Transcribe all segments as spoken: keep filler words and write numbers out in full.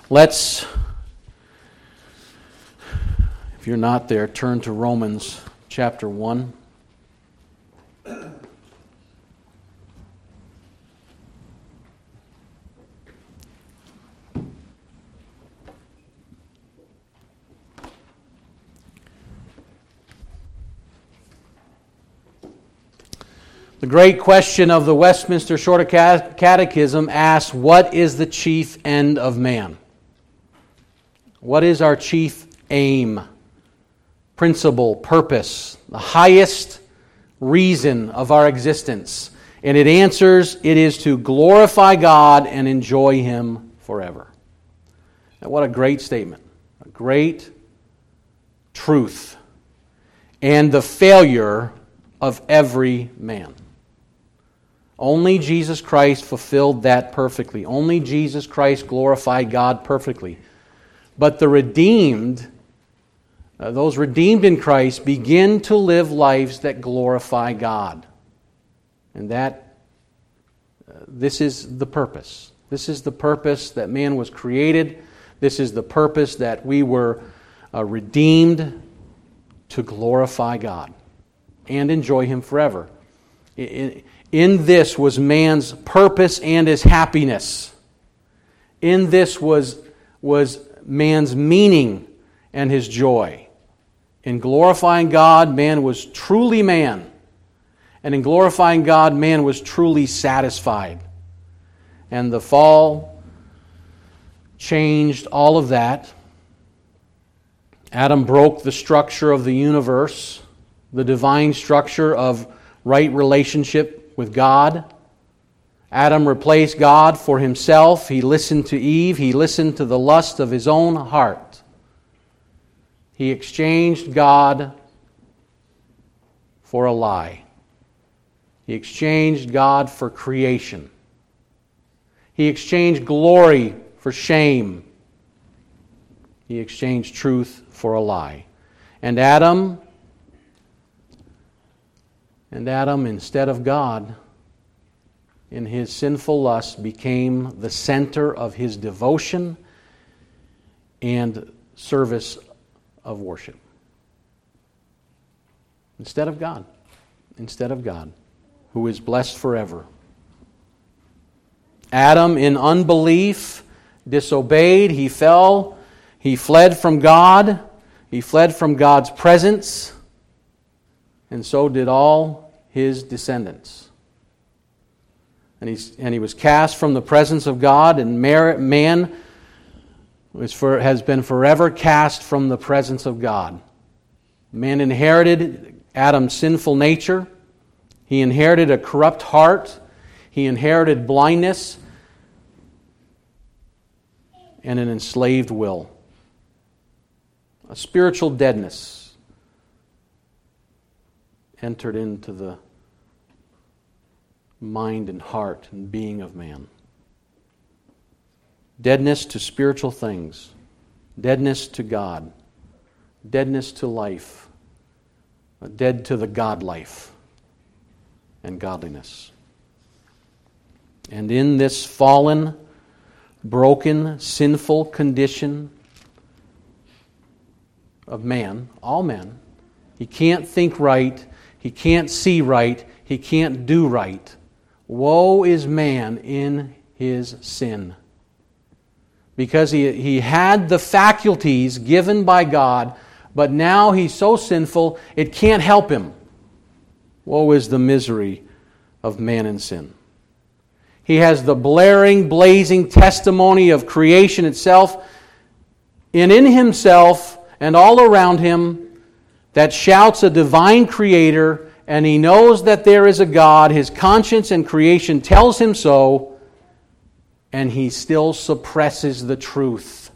Let's, if you're not there, turn to Romans chapter one. The great question of the Westminster Shorter Catechism asks, what is the chief end of man? What is our chief aim, principle, purpose, the highest reason of our existence? And it answers, it is to glorify God and enjoy Him forever. Now, what a great statement. A great truth. And the failure of every man. Only Jesus Christ fulfilled that perfectly. Only Jesus Christ glorified God perfectly. But the redeemed, uh, those redeemed in Christ, begin to live lives that glorify God. And that, uh, this is the purpose. This is the purpose that man was created. This is the purpose that we were uh, redeemed to glorify God and enjoy Him forever. In, in this was man's purpose and his happiness. In this was, was man's meaning and his joy. In glorifying God, man was truly man. And in glorifying God, man was truly satisfied. And the fall changed all of that. Adam broke the structure of the universe, the divine structure of right relationship with God. Adam replaced God for himself. He listened to Eve. He listened to the lust of his own heart. He exchanged God for a lie. He exchanged God for creation. He exchanged glory for shame. He exchanged truth for a lie. And Adam And Adam, instead of God, in his sinful lust, became the center of his devotion and service of worship. Instead of God. Instead of God, who is blessed forever. Adam, in unbelief, disobeyed. He fell. He fled from God. He fled from God's presence. And so did all his descendants. And, he's, and he was cast from the presence of God, and man was for, has been forever cast from the presence of God. Man inherited Adam's sinful nature. He inherited a corrupt heart. He inherited blindness and an enslaved will. A spiritual deadness entered into the mind and heart and being of man. Deadness to spiritual things. Deadness to God. Deadness to life. Dead to the God life and godliness. And in this fallen, broken, sinful condition of man, all men, he can't think right. He can't see right. He can't do right. Woe is man in his sin. Because he, he had the faculties given by God, but now he's so sinful, it can't help him. Woe is the misery of man in sin. He has the blaring, blazing testimony of creation itself, and in himself and all around him, that shouts a divine creator, and he knows that there is a God. His conscience and creation tells him so, and he still suppresses the truth.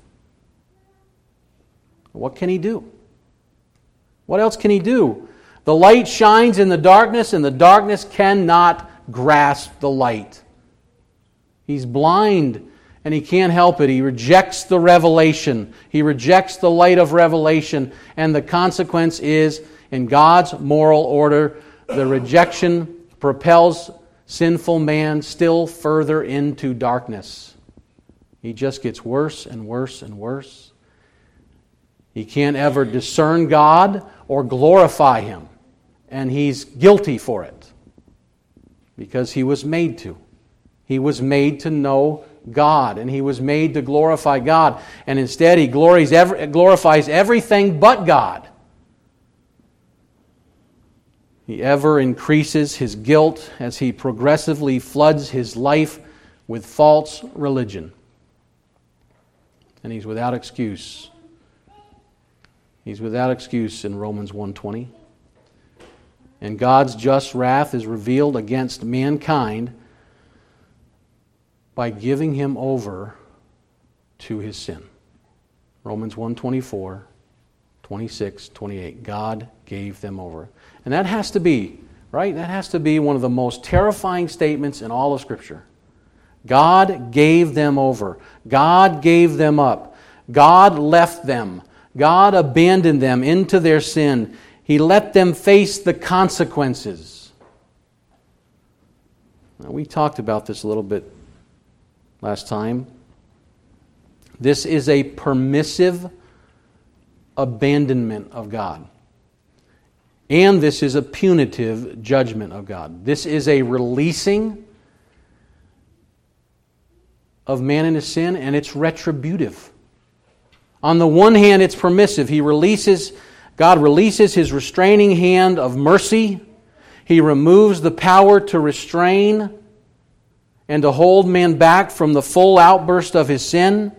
What can he do? What else can he do? The light shines in the darkness, and the darkness cannot grasp the light. He's blind, and he can't help it. He rejects the revelation. He rejects the light of revelation. And the consequence is, in God's moral order, the rejection propels sinful man still further into darkness. He just gets worse and worse and worse. He can't ever discern God or glorify Him. And he's guilty for it. Because he was made to. He was made to know God. And he was made to glorify God. And instead he glories every, glorifies everything but God. He ever increases his guilt as he progressively floods his life with false religion. And he's without excuse. He's without excuse in Romans one twenty. And God's just wrath is revealed against mankind by giving him over to his sin. Romans one twenty-four, twenty-six, twenty-eight. God gave them over. And that has to be, right? That has to be one of the most terrifying statements in all of Scripture. God gave them over. God gave them up. God left them. God abandoned them into their sin. He let them face the consequences. Now, we talked about this a little bit last time. This is a permissive abandonment of God. And this is a punitive judgment of God. This is a releasing of man in his sin, and it's retributive. On the one hand, it's permissive. He releases, God releases His restraining hand of mercy. He removes the power to restrain and to hold man back from the full outburst of his sin.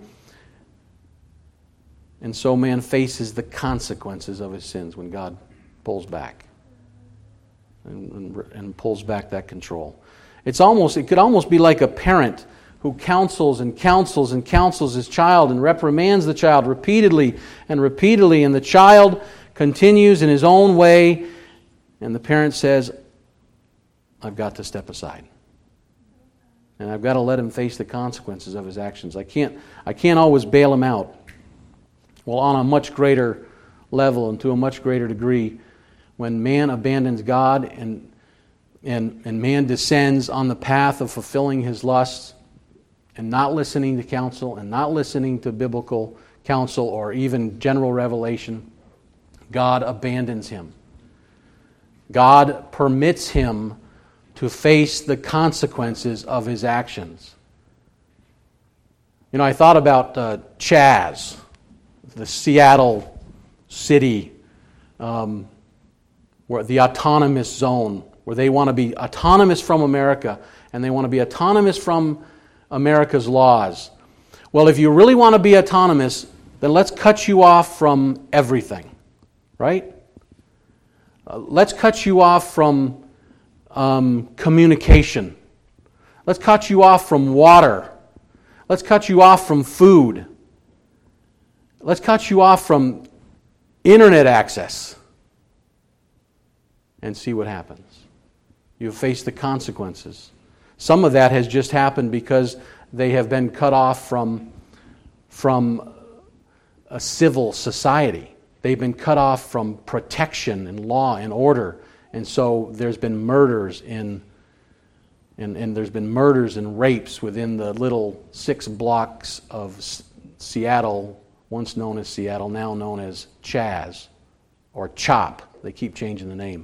And so man faces the consequences of his sins when God pulls back and, and, and pulls back that control. It's almost, it could almost be like a parent who counsels and counsels and counsels his child and reprimands the child repeatedly and repeatedly, and the child continues in his own way, and the parent says, I've got to step aside. And I've got to let him face the consequences of his actions. I can't, I can't always bail him out. Well, on a much greater level and to a much greater degree, when man abandons God and, and, and man descends on the path of fulfilling his lusts and not listening to counsel and not listening to biblical counsel or even general revelation, God abandons him. God permits him to face the consequences of his actions. You know, I thought about uh, Chaz, the Seattle city, um, where the autonomous zone, where they want to be autonomous from America, and they want to be autonomous from America's laws. Well, if you really want to be autonomous, then let's cut you off from everything, right? Uh, let's cut you off from um, communication. Let's cut you off from water. Let's cut you off from food. Let's cut you off from internet access. And see what happens. You face the consequences. Some of that has just happened because they have been cut off from, from a civil society. They've been cut off from protection and law and order. And so there's been murders in, and, and there's been murders and rapes within the little six blocks of S- Seattle, once known as Seattle, now known as Chaz or CHOP. They keep changing the name.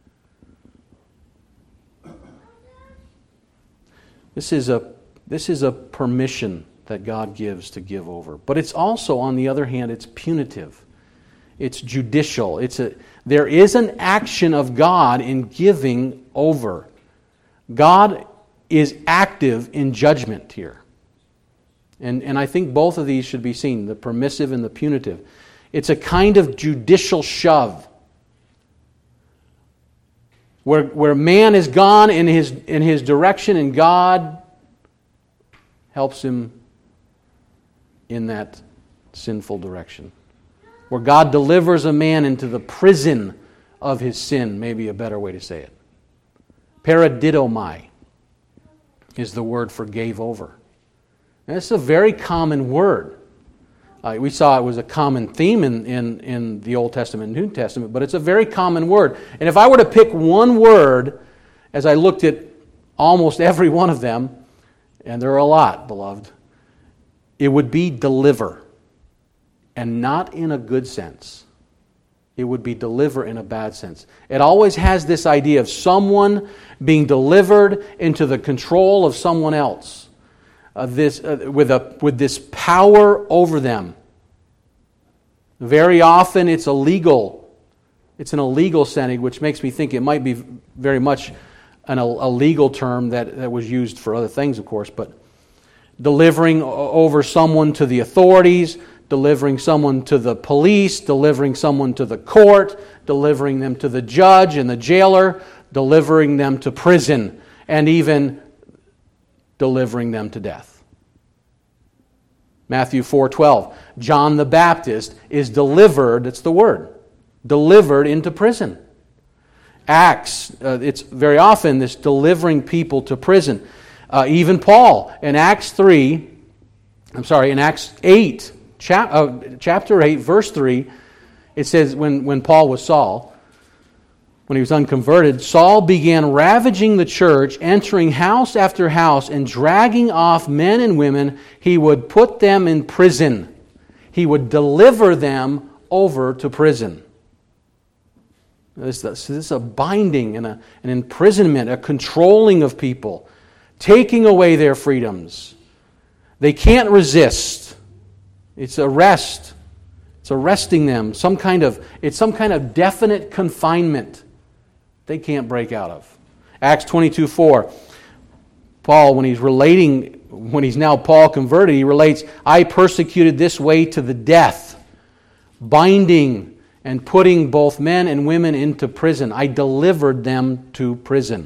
This is a this is a permission that God gives to give over. But it's also, on the other hand, it's punitive. It's judicial. It's a there is an action of God in giving over. God is active in judgment here. And, and I think both of these should be seen, the permissive and the punitive. It's a kind of judicial shove. Where, where man is gone in his, in his direction and God helps him in that sinful direction. Where God delivers a man into the prison of his sin, maybe a better way to say it. Paradidomai is the word for gave over. And it's a very common word. Uh, we saw it was a common theme in, in, in the Old Testament and New Testament, but it's a very common word. And if I were to pick one word, as I looked at almost every one of them, and there are a lot, beloved, it would be deliver, and not in a good sense. It would be deliver in a bad sense. It always has this idea of someone being delivered into the control of someone else, uh, this uh, with a with this power over them. Very often, it's illegal. It's an illegal setting, which makes me think it might be very much an, a legal term that, that was used for other things, of course. But delivering over someone to the authorities, delivering someone to the police, delivering someone to the court, delivering them to the judge and the jailer, delivering them to prison, and even delivering them to death. Matthew four twelve, John the Baptist is delivered, that's the word, delivered into prison. Acts, uh, it's very often this delivering people to prison. Uh, even Paul, in Acts three, I'm sorry, in Acts eight, chap, uh, chapter eight, verse three, it says when, when Paul was Saul, when he was unconverted, Saul began ravaging the church, entering house after house, and dragging off men and women. He would put them in prison. He would deliver them over to prison. This, this is a binding and a, an imprisonment, a controlling of people, taking away their freedoms. They can't resist. It's arrest. It's arresting them. Some kind of it's some kind of definite confinement they can't break out of. Acts twenty-two four. Paul, when he's relating, when he's now Paul converted, he relates, I persecuted this way to the death, binding and putting both men and women into prison. I delivered them to prison.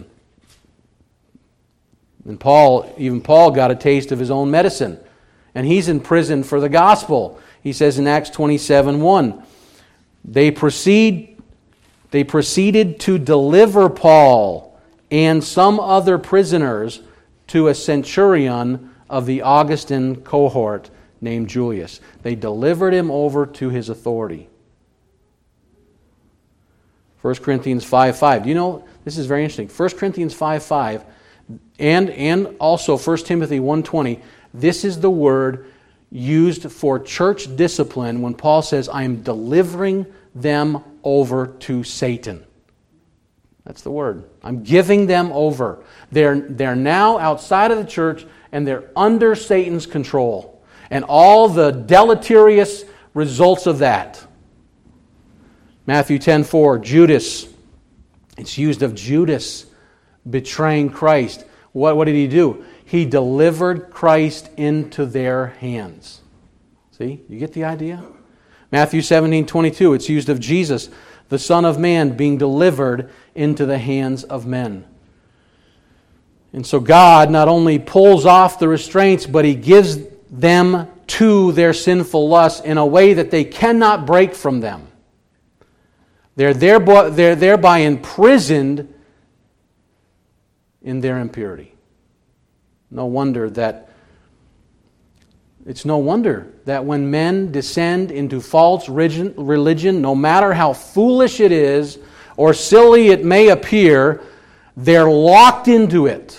And Paul, even Paul got a taste of his own medicine. And he's in prison for the gospel. He says in Acts twenty-seven one, they proceed, they proceeded to deliver Paul and some other prisoners to a centurion of the Augustan cohort named Julius. They delivered him over to his authority. First Corinthians five five. Do you know, this is very interesting. First Corinthians five five and, and also First Timothy one twenty, this is the word used for church discipline when Paul says, I am delivering them over to Satan. That's the word. I'm giving them over. They're, they're now outside of the church and they're under Satan's control. And all the deleterious results of that. Matthew ten four, Judas. It's used of Judas betraying Christ. What, what did he do? He delivered Christ into their hands. See? You get the idea? Matthew seventeen twenty-two, it's used of Jesus, the Son of Man, being delivered into the hands of men. And so God not only pulls off the restraints, but He gives them to their sinful lusts in a way that they cannot break from them. They're thereby, they're thereby imprisoned in their impurity. No wonder that It's no wonder that when men descend into false religion, no matter how foolish it is or silly it may appear, they're locked into it.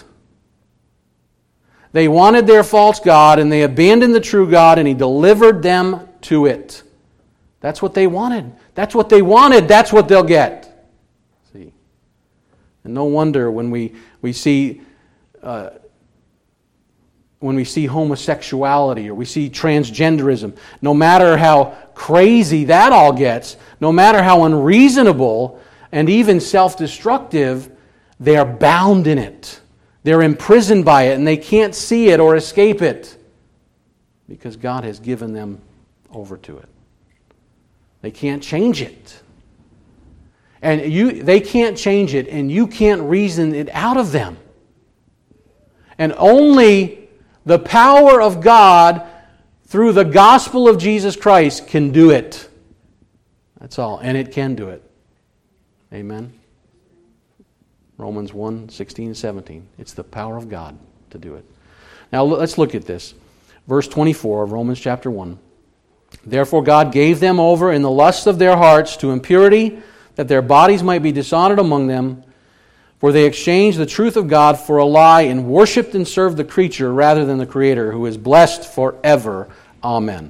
They wanted their false god and they abandoned the true God and He delivered them to it. That's what they wanted. That's what they wanted. That's what they'll get. See? And no wonder when we, we see... Uh, When we see homosexuality or we see transgenderism, no matter how crazy that all gets, no matter how unreasonable and even self-destructive, they are bound in it. They're imprisoned by it and they can't see it or escape it because God has given them over to it. They can't change it. And you, they can't change it and you can't reason it out of them. And only the power of God through the gospel of Jesus Christ can do it. That's all. And it can do it. Amen. Romans one, sixteen, seventeen. It's the power of God to do it. Now let's look at this. Verse twenty-four of Romans chapter one. Therefore God gave them over in the lusts of their hearts to impurity, that their bodies might be dishonored among them. For they exchanged the truth of God for a lie and worshipped and served the creature rather than the Creator, who is blessed forever. Amen.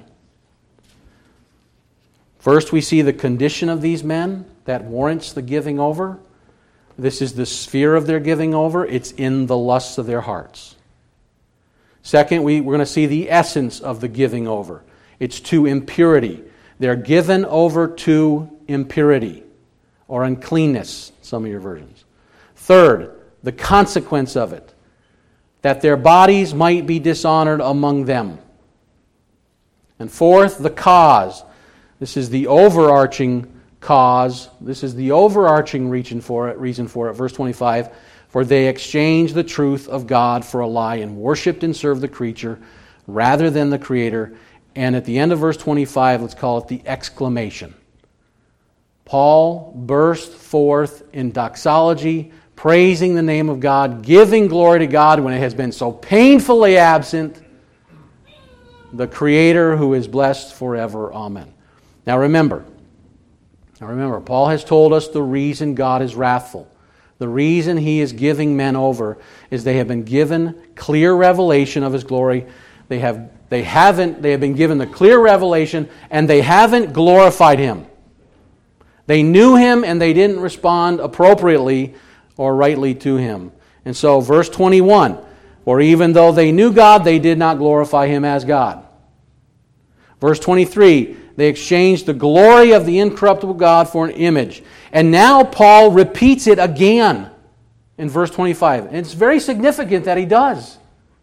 First, we see the condition of these men that warrants the giving over. This is the sphere of their giving over. It's in the lusts of their hearts. Second, we, we're going to see the essence of the giving over. It's to impurity. They're given over to impurity or uncleanness, some of your versions. Third, the consequence of it, that their bodies might be dishonored among them. And fourth, the cause. This is the overarching cause. This is the overarching reason for it. Reason for it. Verse twenty-five, for they exchanged the truth of God for a lie and worshipped and served the creature rather than the Creator. And at the end of verse twenty-five, let's call it the exclamation. Paul burst forth in doxology, praising the name of God, giving glory to God when it has been so painfully absent, the Creator who is blessed forever. Amen. Now remember, now remember, Paul has told us the reason God is wrathful. The reason He is giving men over is they have been given clear revelation of His glory. They have they haven't they have been given the clear revelation and they haven't glorified Him. They knew Him and they didn't respond appropriately or rightly to Him. And so verse twenty-one, for even though they knew God, they did not glorify Him as God. Verse twenty-three, they exchanged the glory of the incorruptible God for an image. And now Paul repeats it again in verse twenty-five. And it's very significant that he does.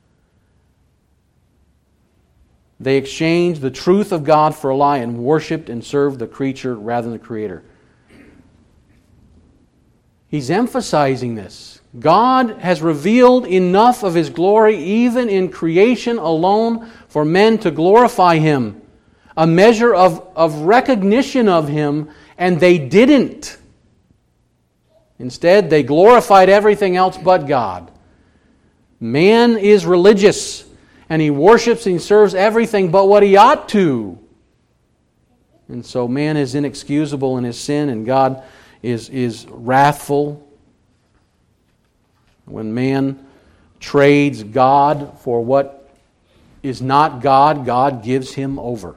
They exchanged the truth of God for a lie and worshipped and served the creature rather than the Creator. He's emphasizing this. God has revealed enough of His glory even in creation alone for men to glorify Him. A measure of, of recognition of Him, and they didn't. Instead, they glorified everything else but God. Man is religious, and he worships and he serves everything but what he ought to. And so man is inexcusable in his sin, and God is, is wrathful. When man trades God for what is not God, God gives him over.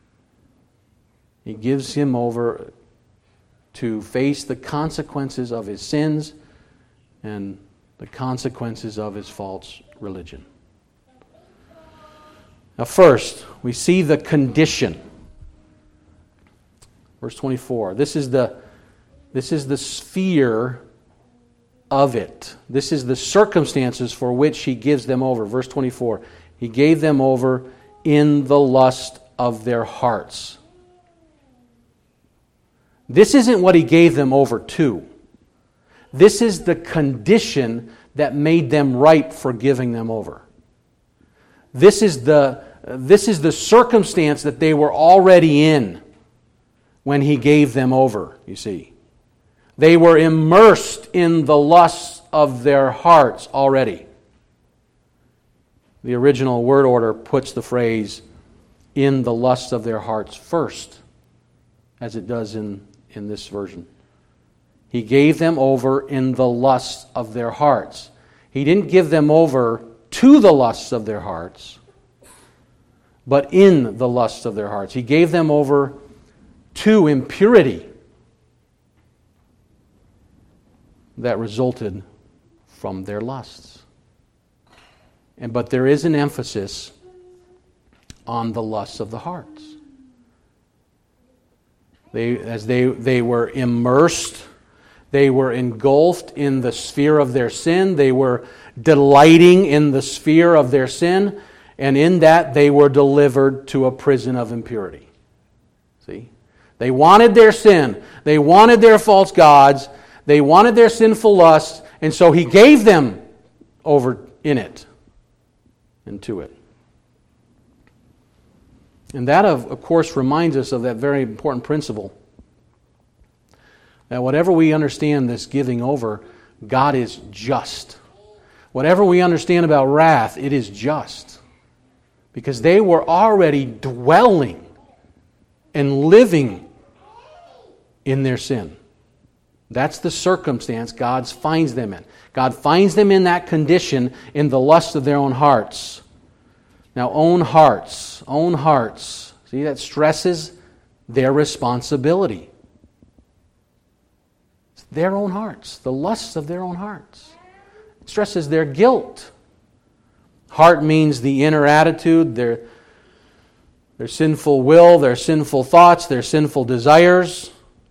He gives him over to face the consequences of his sins and the consequences of his false religion. Now first, we see the condition. Verse twenty-four. This is the, this is the sphere of it. This is the circumstances for which he gives them over. Verse twenty-four. He gave them over in the lust of their hearts. This isn't what he gave them over to. This is the condition that made them ripe for giving them over. This is the, this is the circumstance that they were already in when he gave them over, you see. They were immersed in the lusts of their hearts already. The original word order puts the phrase, in the lusts of their hearts first, as it does in, in this version. He gave them over in the lusts of their hearts. He didn't give them over to the lusts of their hearts, but in the lusts of their hearts. He gave them over to impurity that resulted from their lusts. And but there is an emphasis on the lusts of the hearts. They, as they, they were immersed, they were engulfed in the sphere of their sin, they were delighting in the sphere of their sin, and in that they were delivered to a prison of impurity. See? They wanted their sin, they wanted their false gods, they wanted their sinful lusts, and so he gave them over in it and to it. And that, of, of course, reminds us of that very important principle that whatever we understand this giving over, God is just. Whatever we understand about wrath, it is just. Because they were already dwelling and living in their sin. That's the circumstance God finds them in. God finds them in that condition in the lust of their own hearts. Now, own hearts, own hearts. See, that stresses their responsibility. It's their own hearts, the lusts of their own hearts. It stresses their guilt. Heart means the inner attitude, their, their sinful will, their sinful thoughts, their sinful desires.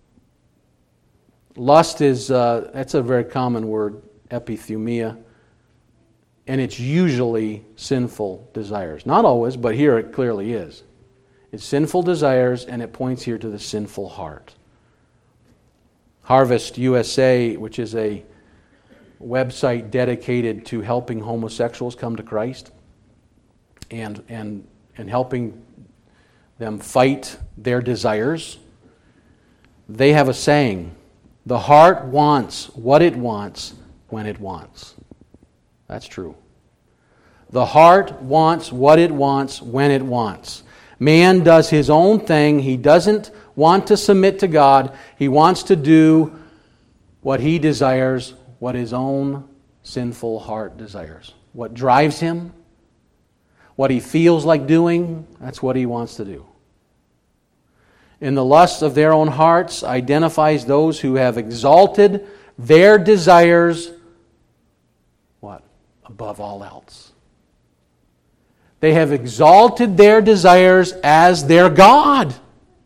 Lust is, uh, that's a very common word, epithumia. And it's usually sinful desires. Not always, but here it clearly is. It's sinful desires, and it points here to the sinful heart. Harvest U S A, which is a website dedicated to helping homosexuals come to Christ and, and, and helping them fight their desires, they have a saying, the heart wants what it wants when it wants. That's true. The heart wants what it wants when it wants. Man does his own thing. He doesn't want to submit to God. He wants to do what he desires, what his own sinful heart desires. What drives him, what he feels like doing, that's what he wants to do. In the lust of their own hearts identifies those who have exalted their desires, what? Above all else. They have exalted their desires as their God.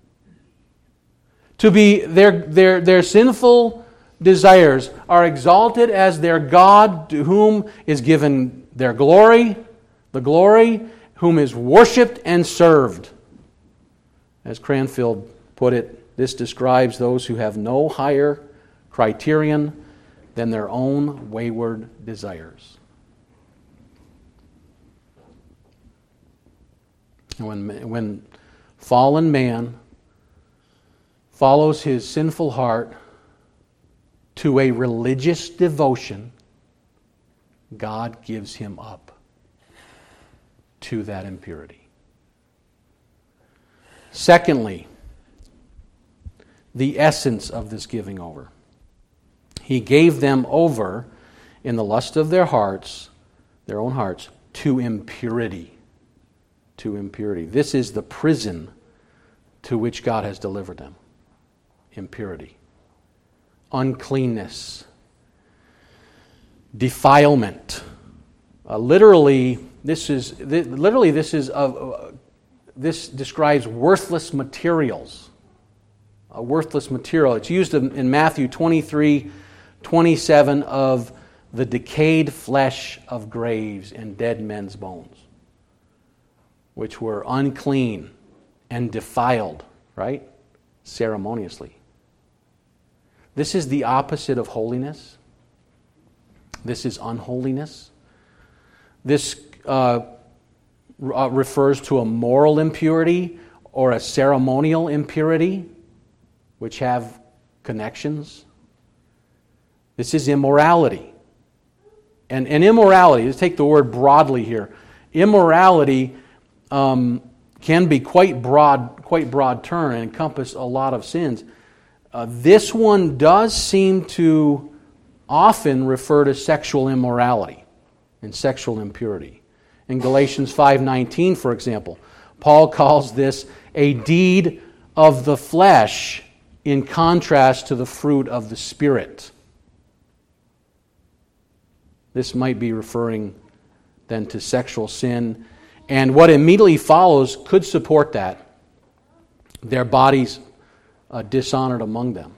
To be their, their, their sinful desires are exalted as their God, to whom is given their glory, the glory, whom is worshipped and served. As Cranfield put it, this describes those who have no higher criterion than their own wayward desires. When, when fallen man follows his sinful heart to a religious devotion, God gives him up to that impurity. Secondly, the essence of this giving over. He gave them over in the lust of their hearts, their own hearts, to impurity. To impurity. This is the prison to which God has delivered them. Impurity. Uncleanness. Defilement. Uh, literally, this is th- literally this is uh, this describes worthless materials. A worthless material. It's used in, in Matthew twenty-three, twenty-seven of the decayed flesh of graves and dead men's bones, which were unclean and defiled, right? Ceremoniously. This is the opposite of holiness. This is unholiness. This uh, uh, refers to a moral impurity or a ceremonial impurity, which have connections. This is immorality. And, and immorality, let's take the word broadly here. Immorality um, can be quite broad, quite broad term and encompass a lot of sins. Uh, this one does seem to often refer to sexual immorality and sexual impurity. In Galatians five nineteen, for example, Paul calls this a deed of the flesh in contrast to the fruit of the Spirit. This might be referring then to sexual sin. And what immediately follows could support that. Their bodies uh, dishonored among them.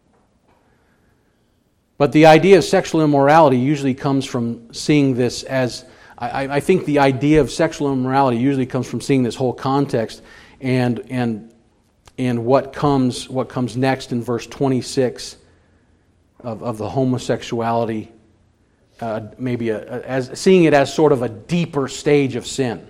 But the idea of sexual immorality usually comes from seeing this as, I, I think the idea of sexual immorality usually comes from seeing this whole context and and and what comes what comes next in verse twenty-six of, of the homosexuality, uh, maybe a, a, as seeing it as sort of a deeper stage of sin.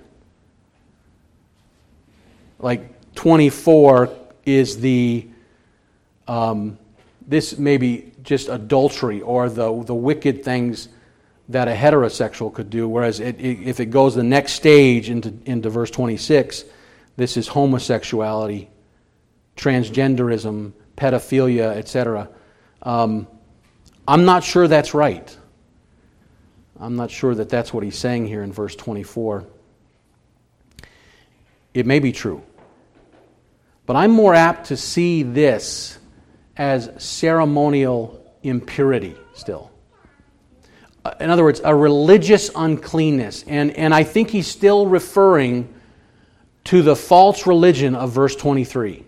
Like twenty-four is the, um, this may be just adultery or the the wicked things that a heterosexual could do, whereas it, it, if it goes the next stage into, into verse twenty-six, this is homosexuality, transgenderism, pedophilia, et cetera. Um, I'm not sure that's right. I'm not sure that that's what he's saying here in verse twenty-four. It may be true. But I'm more apt to see this as ceremonial impurity still. In other words, a religious uncleanness. And, and I think he's still referring to the false religion of verse twenty-three.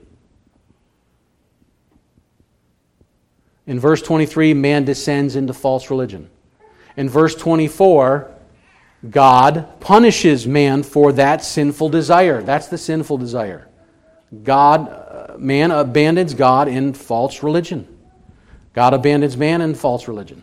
In verse twenty-three, man descends into false religion. In verse twenty-four, God punishes man for that sinful desire. That's the sinful desire. God, uh, man abandons God in false religion. God abandons man in false religion.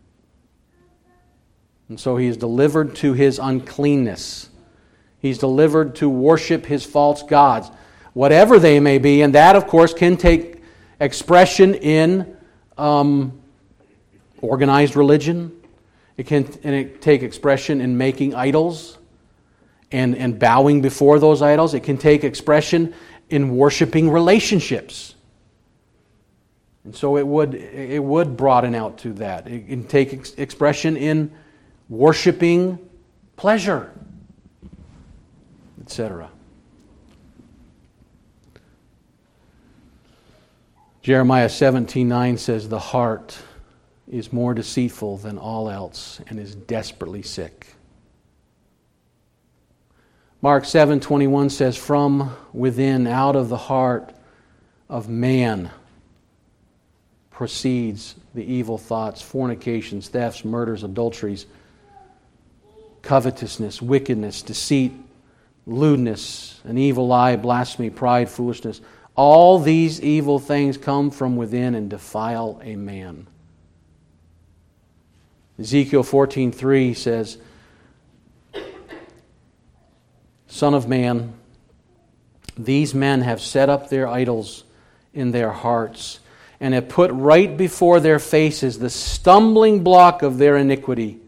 And so he is delivered to his uncleanness. He's delivered to worship his false gods, whatever they may be. And that, of course, can take expression in um, organized religion. It can and it take expression in making idols and, and bowing before those idols. It can take expression in worshiping relationships. And so it would it would broaden out to that. It can take ex- expression in worshiping pleasure, et cetera. Jeremiah seventeen nine says, "The heart is more deceitful than all else and is desperately sick." Mark seven twenty-one says, "From within, out of the heart of man proceeds the evil thoughts, fornications, thefts, murders, adulteries, covetousness, wickedness, deceit, lewdness, an evil eye, blasphemy, pride, foolishness. All these evil things come from within and defile a man." Ezekiel fourteen three says, "Son of man, these men have set up their idols in their hearts and have put right before their faces the stumbling block of their iniquity."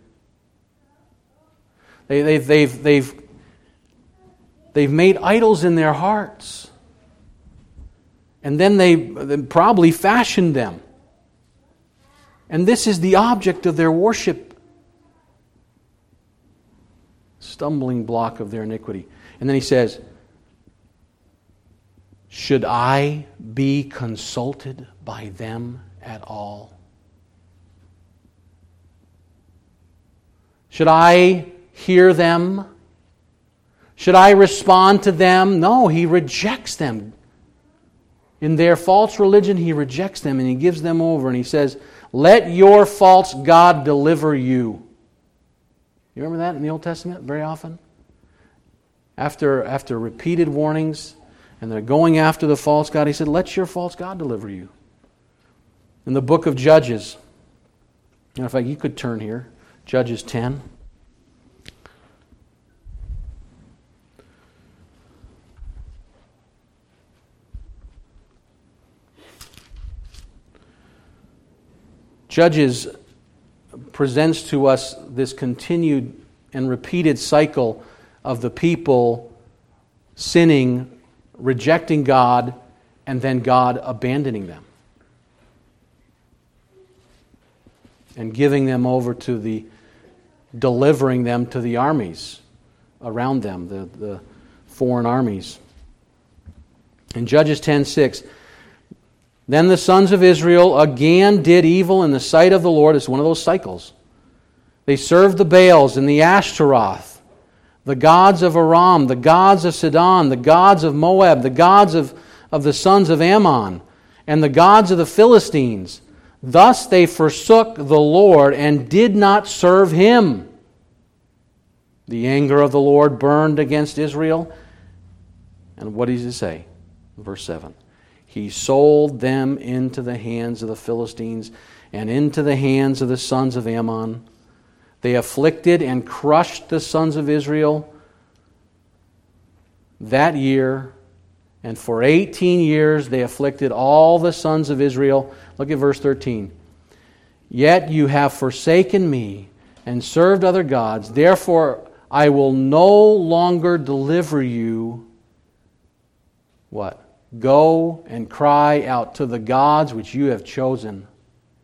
They, they've, they've, they've, they've made idols in their hearts. And then they, they probably fashioned them. And this is the object of their worship. Stumbling block of their iniquity. And then he says, "Should I be consulted by them at all? Should I hear them? Should I respond to them?" No, he rejects them. In their false religion, he rejects them and he gives them over and he says, "Let your false god deliver you." You remember that in the Old Testament very often? After, after repeated warnings, and they're going after the false god, he said, "Let your false god deliver you." In the book of Judges, in fact, you could turn here, Judges ten. Judges presents to us this continued and repeated cycle of the people sinning, rejecting God, and then God abandoning them and giving them over to the, delivering them to the armies around them, the, the foreign armies. In Judges ten six, "Then the sons of Israel again did evil in the sight of the Lord." It's one of those cycles. "They served the Baals and the Ashtaroth, the gods of Aram, the gods of Sidon, the gods of Moab, the gods of, of the sons of Ammon, and the gods of the Philistines. Thus they forsook the Lord and did not serve Him. The anger of the Lord burned against Israel." And what does it say? Verse seven. "He sold them into the hands of the Philistines and into the hands of the sons of Ammon. They afflicted and crushed the sons of Israel that year, and for eighteen years they afflicted all the sons of Israel." Look at verse thirteen. "Yet you have forsaken me and served other gods. Therefore I will no longer deliver you." What? "Go and cry out to the gods which you have chosen."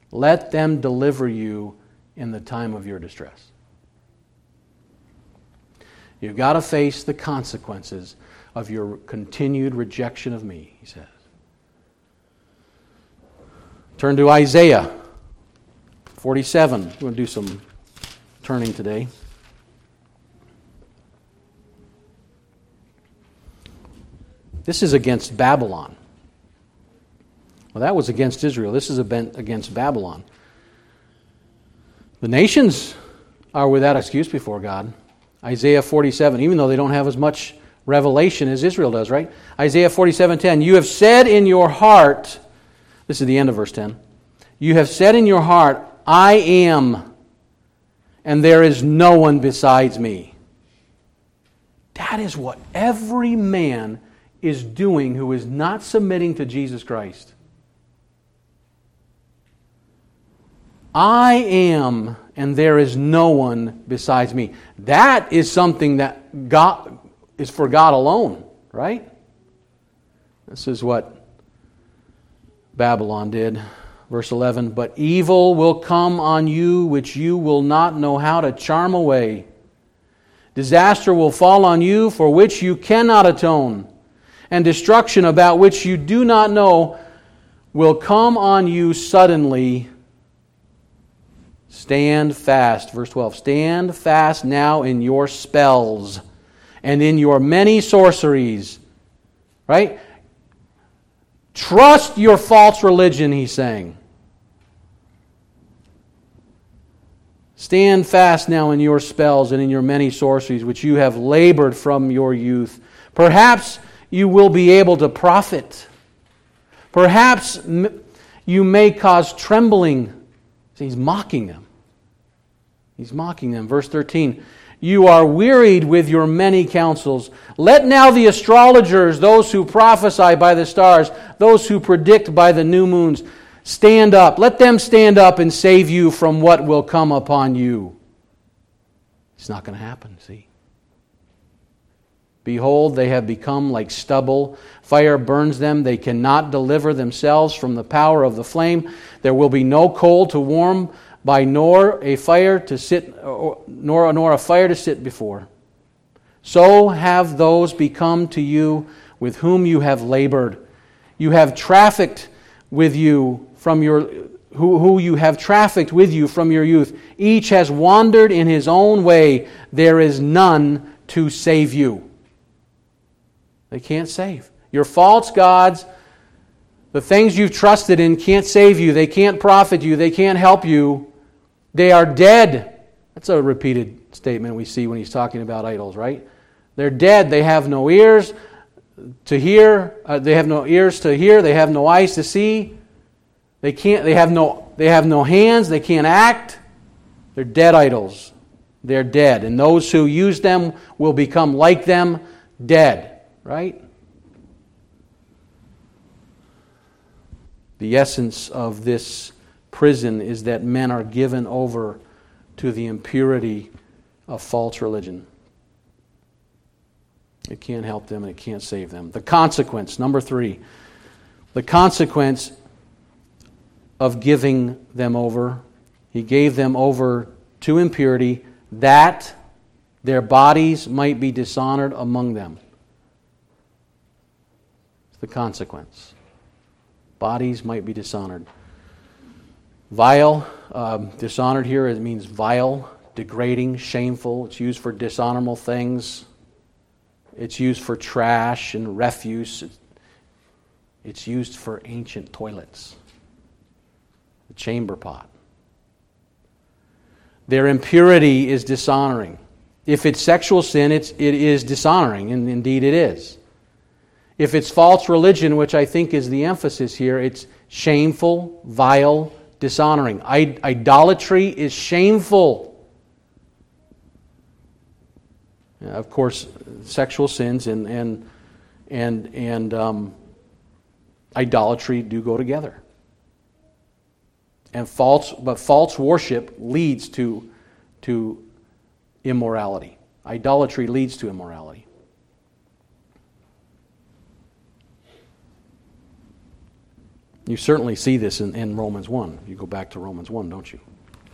Let them deliver you in the time of your distress. You've got to face the consequences of your continued rejection of me, he says. Turn to Isaiah forty-seven. We're going to do some turning today. This is against Babylon. Well, that was against Israel. This is against Babylon. The nations are without excuse before God. Isaiah forty-seven, even though they don't have as much revelation as Israel does, right? Isaiah forty-seven ten, you have said in your heart, this is the end of verse ten, you have said in your heart, I am, and there is no one besides me. That is what every man is doing who is not submitting to Jesus Christ. I am, and there is no one besides me. That is something that God is for God alone, right? This is what Babylon did. Verse eleven, but evil will come on you which you will not know how to charm away. Disaster will fall on you for which you cannot atone, and destruction about which you do not know will come on you suddenly. Stand fast. Verse twelve. Stand fast now in your spells and in your many sorceries. Right? Trust your false religion, he's saying. Stand fast now in your spells and in your many sorceries, which you have labored from your youth. Perhaps you will be able to profit. Perhaps you may cause trembling. He's mocking them. He's mocking them. Verse thirteen, you are wearied with your many counsels. Let now the astrologers, those who prophesy by the stars, those who predict by the new moons, stand up. Let them stand up and save you from what will come upon you. It's not going to happen, see. Behold, they have become like stubble. Fire burns them. They cannot deliver themselves from the power of the flame. There will be no coal to warm by, nor a fire to sit, or, nor, nor a fire to sit before. So have those become to you with whom you have labored. You have trafficked with you from your who, who you have trafficked with you from your youth. Each has wandered in his own way. There is none to save you. They can't save. Your false gods, the things you've trusted in, can't save you. They can't profit you. They can't help you. They are dead. That's a repeated statement we see when he's talking about idols, right? They're dead. They have no ears to hear. Uh, they have no ears to hear. They have no eyes to see. They can't. They have no. They have no hands. They can't act. They're dead idols. They're dead, and those who use them will become like them, dead. Right? The essence of this prison is that men are given over to the impurity of false religion. It can't help them and it can't save them. The consequence, number three, the consequence of giving them over, he gave them over to impurity that their bodies might be dishonored among them. It's the consequence. Bodies might be dishonored. Vile, um, dishonored here, it means vile, degrading, shameful. It's used for dishonorable things. It's used for trash and refuse. It's used for ancient toilets. The chamber pot. Their impurity is dishonoring. If it's sexual sin, it's, it is dishonoring, and indeed it is. If it's false religion, which I think is the emphasis here, it's shameful, vile, dishonoring. I, idolatry is shameful. Of course, sexual sins and and and and um, idolatry do go together. And false, but false worship leads to to immorality. Idolatry leads to immorality. You certainly see this in, in Romans one. You go back to Romans one, don't you?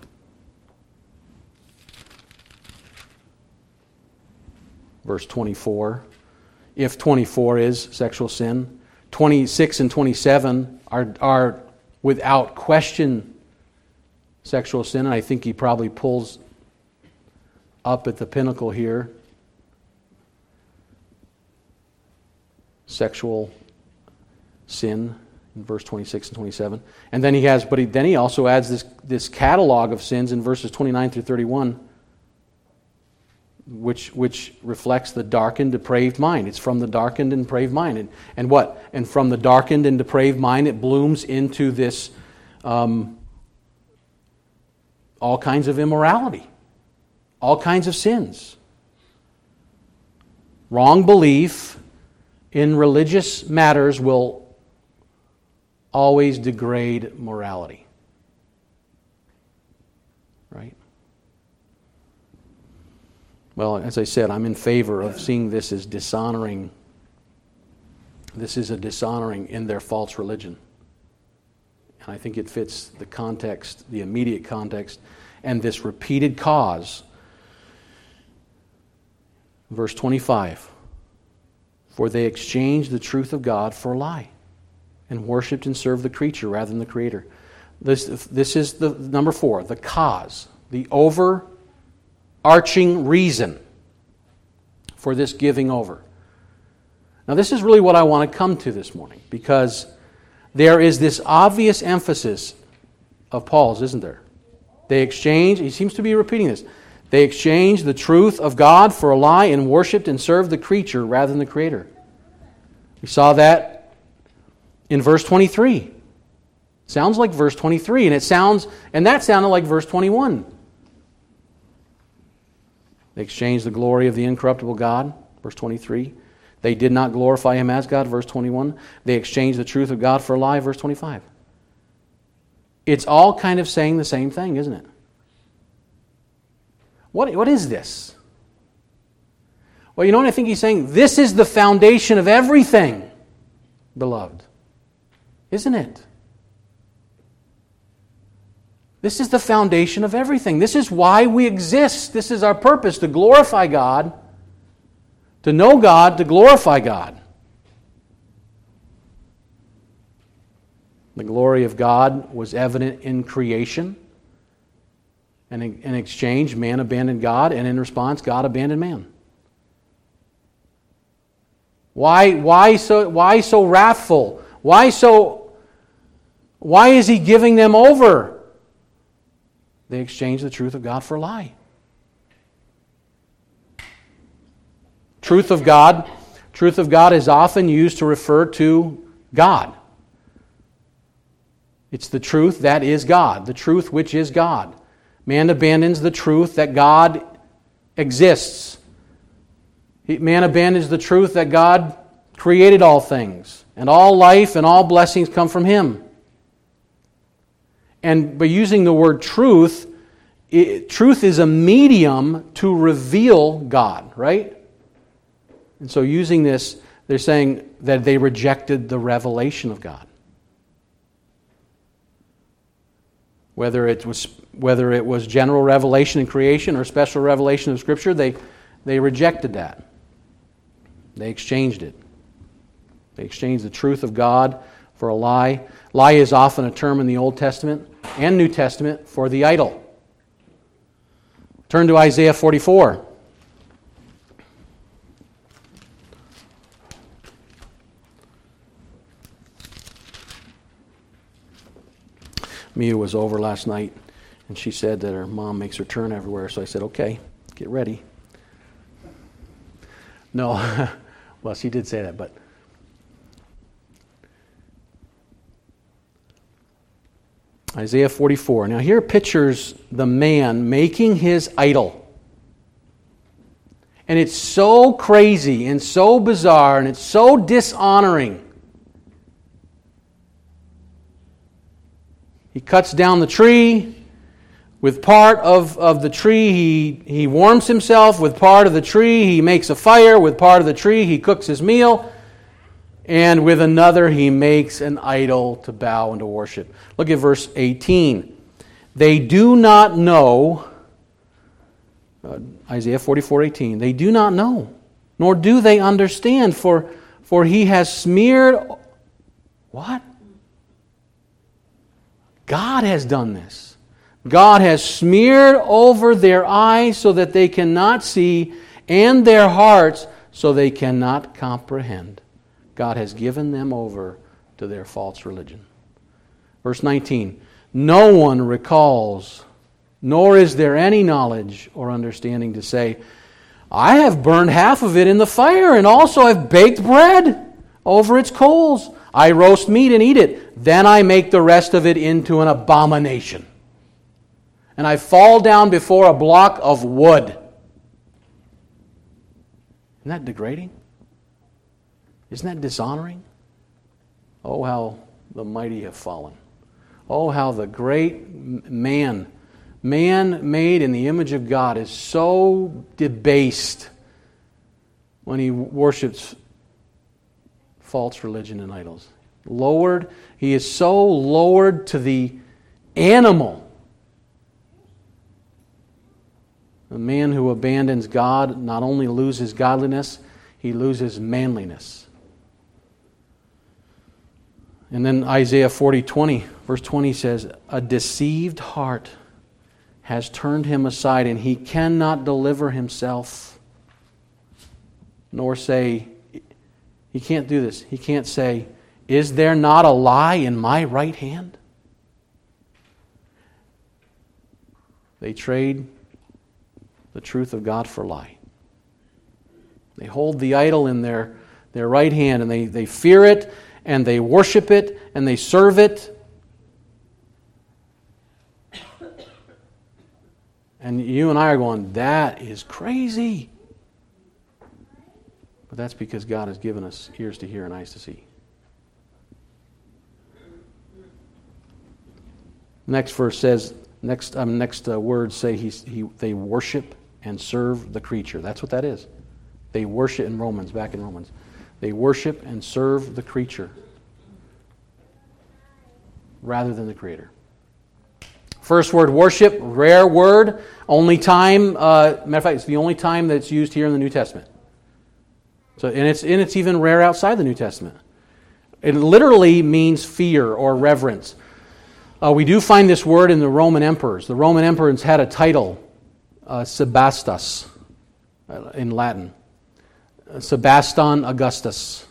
Verse twenty-four. If twenty-four is sexual sin, twenty-six and twenty-seven are, are without question sexual sin. And I think he probably pulls up at the pinnacle here. Sexual sin in verse twenty-six and twenty-seven. And then he has, but he, then he also adds this, this catalog of sins in verses twenty-nine through thirty-one, which which reflects the darkened, depraved mind. It's from the darkened and depraved mind. And, and what? And from the darkened and depraved mind, it blooms into this um, all kinds of immorality, all kinds of sins. Wrong belief in religious matters will always degrade morality. Right? Well, as I said, I'm in favor of seeing this as dishonoring. This is a dishonoring in their false religion. And I think it fits the context, the immediate context, and this repeated cause. Verse twenty-five. For they exchanged the truth of God for a lie, and worshipped and served the creature rather than the Creator. This, this is the number four, the cause, the overarching reason for this giving over. Now, this is really what I want to come to this morning, because there is this obvious emphasis of Paul's, isn't there? They exchanged, he seems to be repeating this, they exchanged the truth of God for a lie and worshipped and served the creature rather than the Creator. We saw that in verse twenty-three. Sounds like verse twenty-three, and it sounds, and that sounded like verse twenty-one. They exchanged the glory of the incorruptible God, verse twenty-three. They did not glorify Him as God, verse twenty-one. They exchanged the truth of God for a lie, verse twenty-five. It's all kind of saying the same thing, isn't it? What, what is this? Well, you know what I think he's saying? This is the foundation of everything, beloved. Isn't it? This is the foundation of everything. This is why we exist. This is our purpose, to glorify God, to know God, to glorify God. The glory of God was evident in creation. And in exchange, man abandoned God, and in response, God abandoned man. Why, why so, why so wrathful? Why so, why is He giving them over? They exchanged the truth of God for a lie. Truth of God, truth of God is often used to refer to God. It's the truth that is God, the truth which is God. Man abandons the truth that God exists. Man abandons the truth that God created all things, and all life and all blessings come from Him. And by using the word truth, it, truth is a medium to reveal God, right? And so using this, they're saying that they rejected the revelation of God. Whether it was whether it was general revelation in creation or special revelation of Scripture, they, they rejected that. They exchanged it. They exchanged the truth of God for a lie. Lie is often a term in the Old Testament and New Testament for the idol. Turn to Isaiah forty-four. Mia was over last night, and she said that her mom makes her turn everywhere, so I said, okay, get ready. No, well, she did say that, but Isaiah forty-four. Now here pictures the man making his idol. And it's so crazy and so bizarre and it's so dishonoring. He cuts down the tree. With part of, of the tree, he, he warms himself. With part of the tree, he makes a fire. With part of the tree, he cooks his meal. And with another he makes an idol to bow and to worship. Look at verse eighteen. They do not know, uh, Isaiah forty-four eighteen, they do not know, nor do they understand, for, for he has smeared, what? God has done this. God has smeared over their eyes so that they cannot see, and their hearts so they cannot comprehend. God has given them over to their false religion. Verse nineteen, no one recalls, nor is there any knowledge or understanding to say, I have burned half of it in the fire, and also I've baked bread over its coals. I roast meat and eat it. Then I make the rest of it into an abomination. And I fall down before a block of wood. Isn't that degrading? Isn't that dishonoring? Oh, how the mighty have fallen. Oh, how the great man, man made in the image of God, is so debased when he worships false religion and idols. Lowered, he is so lowered to the animal. The man who abandons God not only loses godliness, he loses manliness. And then Isaiah forty twenty, verse twenty says, a deceived heart has turned him aside, and he cannot deliver himself, nor say, he can't do this. He can't say, is there not a lie in my right hand? They trade the truth of God for lie. They hold the idol in their, their right hand, and they, they fear it, and they worship it, and they serve it. And you and I are going, that is crazy. But that's because God has given us ears to hear and eyes to see. Next verse says, next um, next uh, words say he, he they worship and serve the creature. That's what that is. They worship in Romans, back in Romans. They worship and serve the creature rather than the Creator. First word, worship, rare word. Only time, uh, matter of fact, it's the only time that it's used here in the New Testament. So, and it's and it's even rare outside the New Testament. It literally means fear or reverence. Uh, we do find this word in the Roman emperors. The Roman emperors had a title, uh, Sebastus, uh, in Latin. Uh, Sebaston Augustus.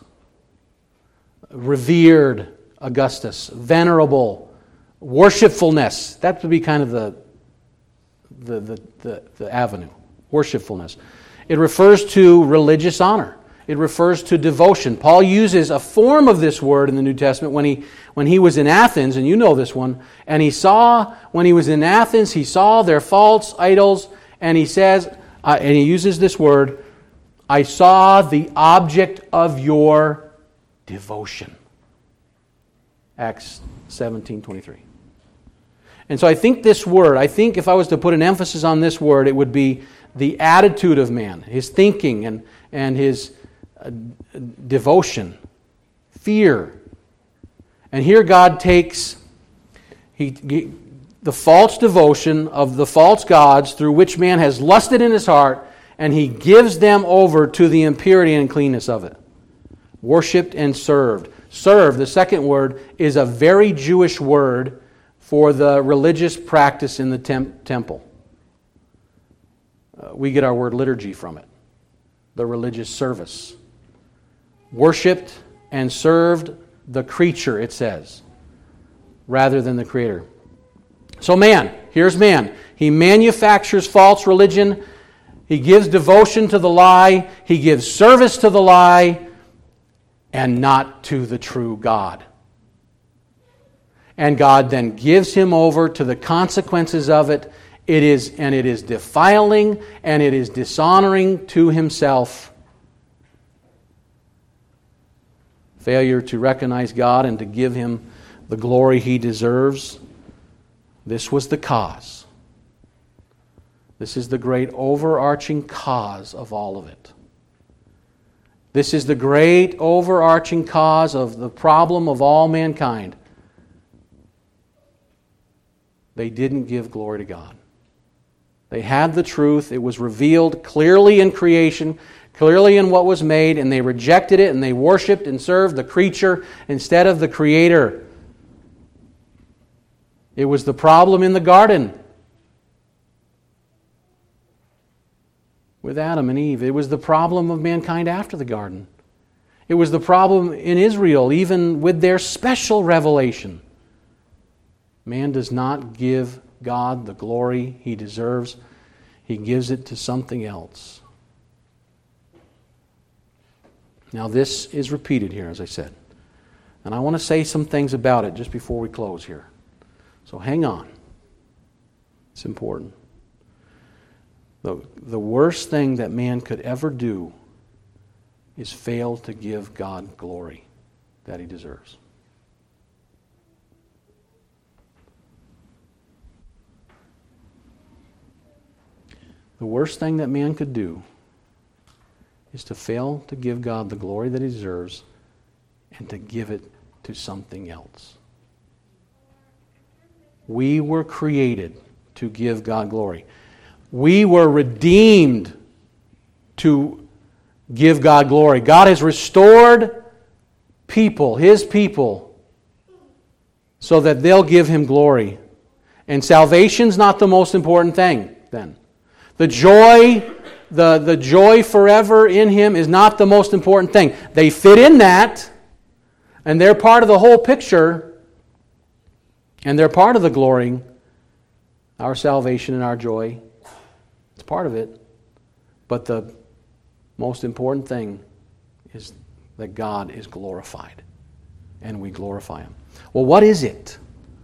Revered Augustus. Venerable. Worshipfulness. That would be kind of the, the, the, the, the avenue. Worshipfulness. It refers to religious honor. It refers to devotion. Paul uses a form of this word in the New Testament when he when he was in Athens, and you know this one, and he saw, when he was in Athens, he saw their false idols, and he says, uh, and he uses this word, I saw the object of your devotion. Acts seventeen twenty-three. And so I think this word, I think if I was to put an emphasis on this word, it would be the attitude of man, his thinking and, and his uh, devotion, fear. And here God takes he, he, the false devotion of the false gods through which man has lusted in his heart, and he gives them over to the impurity and cleanness of it. Worshipped and served. Serve, the second word, is a very Jewish word for the religious practice in the temp- temple. Uh, we get our word liturgy from it. The religious service. Worshipped and served the creature, it says, rather than the Creator. So man, here's man. He manufactures false religion. He gives devotion to the lie. He gives service to the lie, and not to the true God. And God then gives him over to the consequences of it. It is, and it is defiling, and it is dishonoring to himself. Failure to recognize God and to give him the glory he deserves. This was the cause. This is the great overarching cause of all of it. This is the great overarching cause of the problem of all mankind. They didn't give glory to God. They had the truth. It was revealed clearly in creation, clearly in what was made, and they rejected it, and they worshipped and served the creature instead of the Creator. It was the problem in the garden with Adam and Eve. It was the problem of mankind after the garden. It was the problem in Israel, even with their special revelation. Man does not give God the glory He deserves. He gives it to something else. Now this is repeated here, as I said. And I want to say some things about it just before we close here. So hang on. It's important. The, the worst thing that man could ever do is fail to give God glory that He deserves. The worst thing that man could do is to fail to give God the glory that He deserves and to give it to something else. We were created to give God glory. We were redeemed to give God glory. God has restored people, His people, so that they'll give Him glory. And salvation's not the most important thing then. The joy, the, the joy forever in Him is not the most important thing. They fit in that, and they're part of the whole picture, and they're part of the glory, our salvation and our joy. It's part of it. But the most important thing is that God is glorified, and we glorify Him. Well, what is it?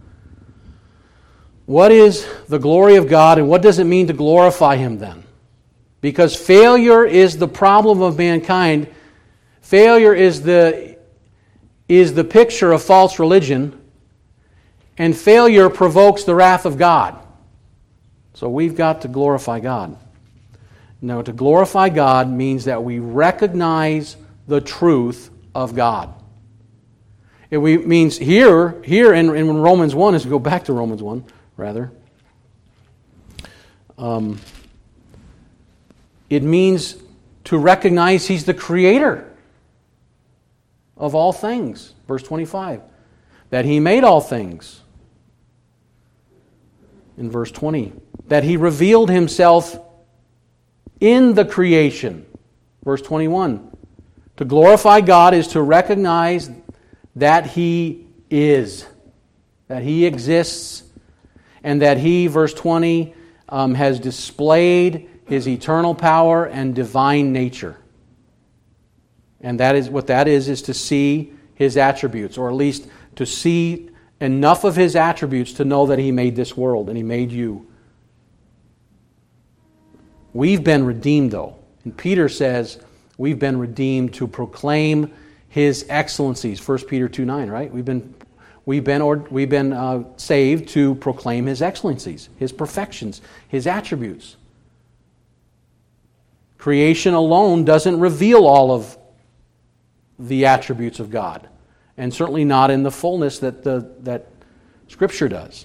What is the glory of God, and what does it mean to glorify Him then? Because failure is the problem of mankind. Failure is the, is the picture of false religion, and failure provokes the wrath of God. So we've got to glorify God. Now, to glorify God means that we recognize the truth of God. It means here, here in, in Romans one, as we go back to Romans one, rather, um, it means to recognize He's the Creator of all things. Verse twenty-five, that He made all things. In verse twenty, that He revealed Himself in the creation. Verse twenty-one, to glorify God is to recognize that He is, that He exists, and that He, verse twenty, um, has displayed His eternal power and divine nature. And that is what that is, is to see His attributes, or at least to see enough of His attributes to know that He made this world and He made you. We've been redeemed, though. And Peter says we've been redeemed to proclaim His excellencies. First Peter two nine, right? We've been we've been or, we've been uh, saved to proclaim His excellencies, His perfections, His attributes. Creation alone doesn't reveal all of the attributes of God, and certainly not in the fullness that the that Scripture does.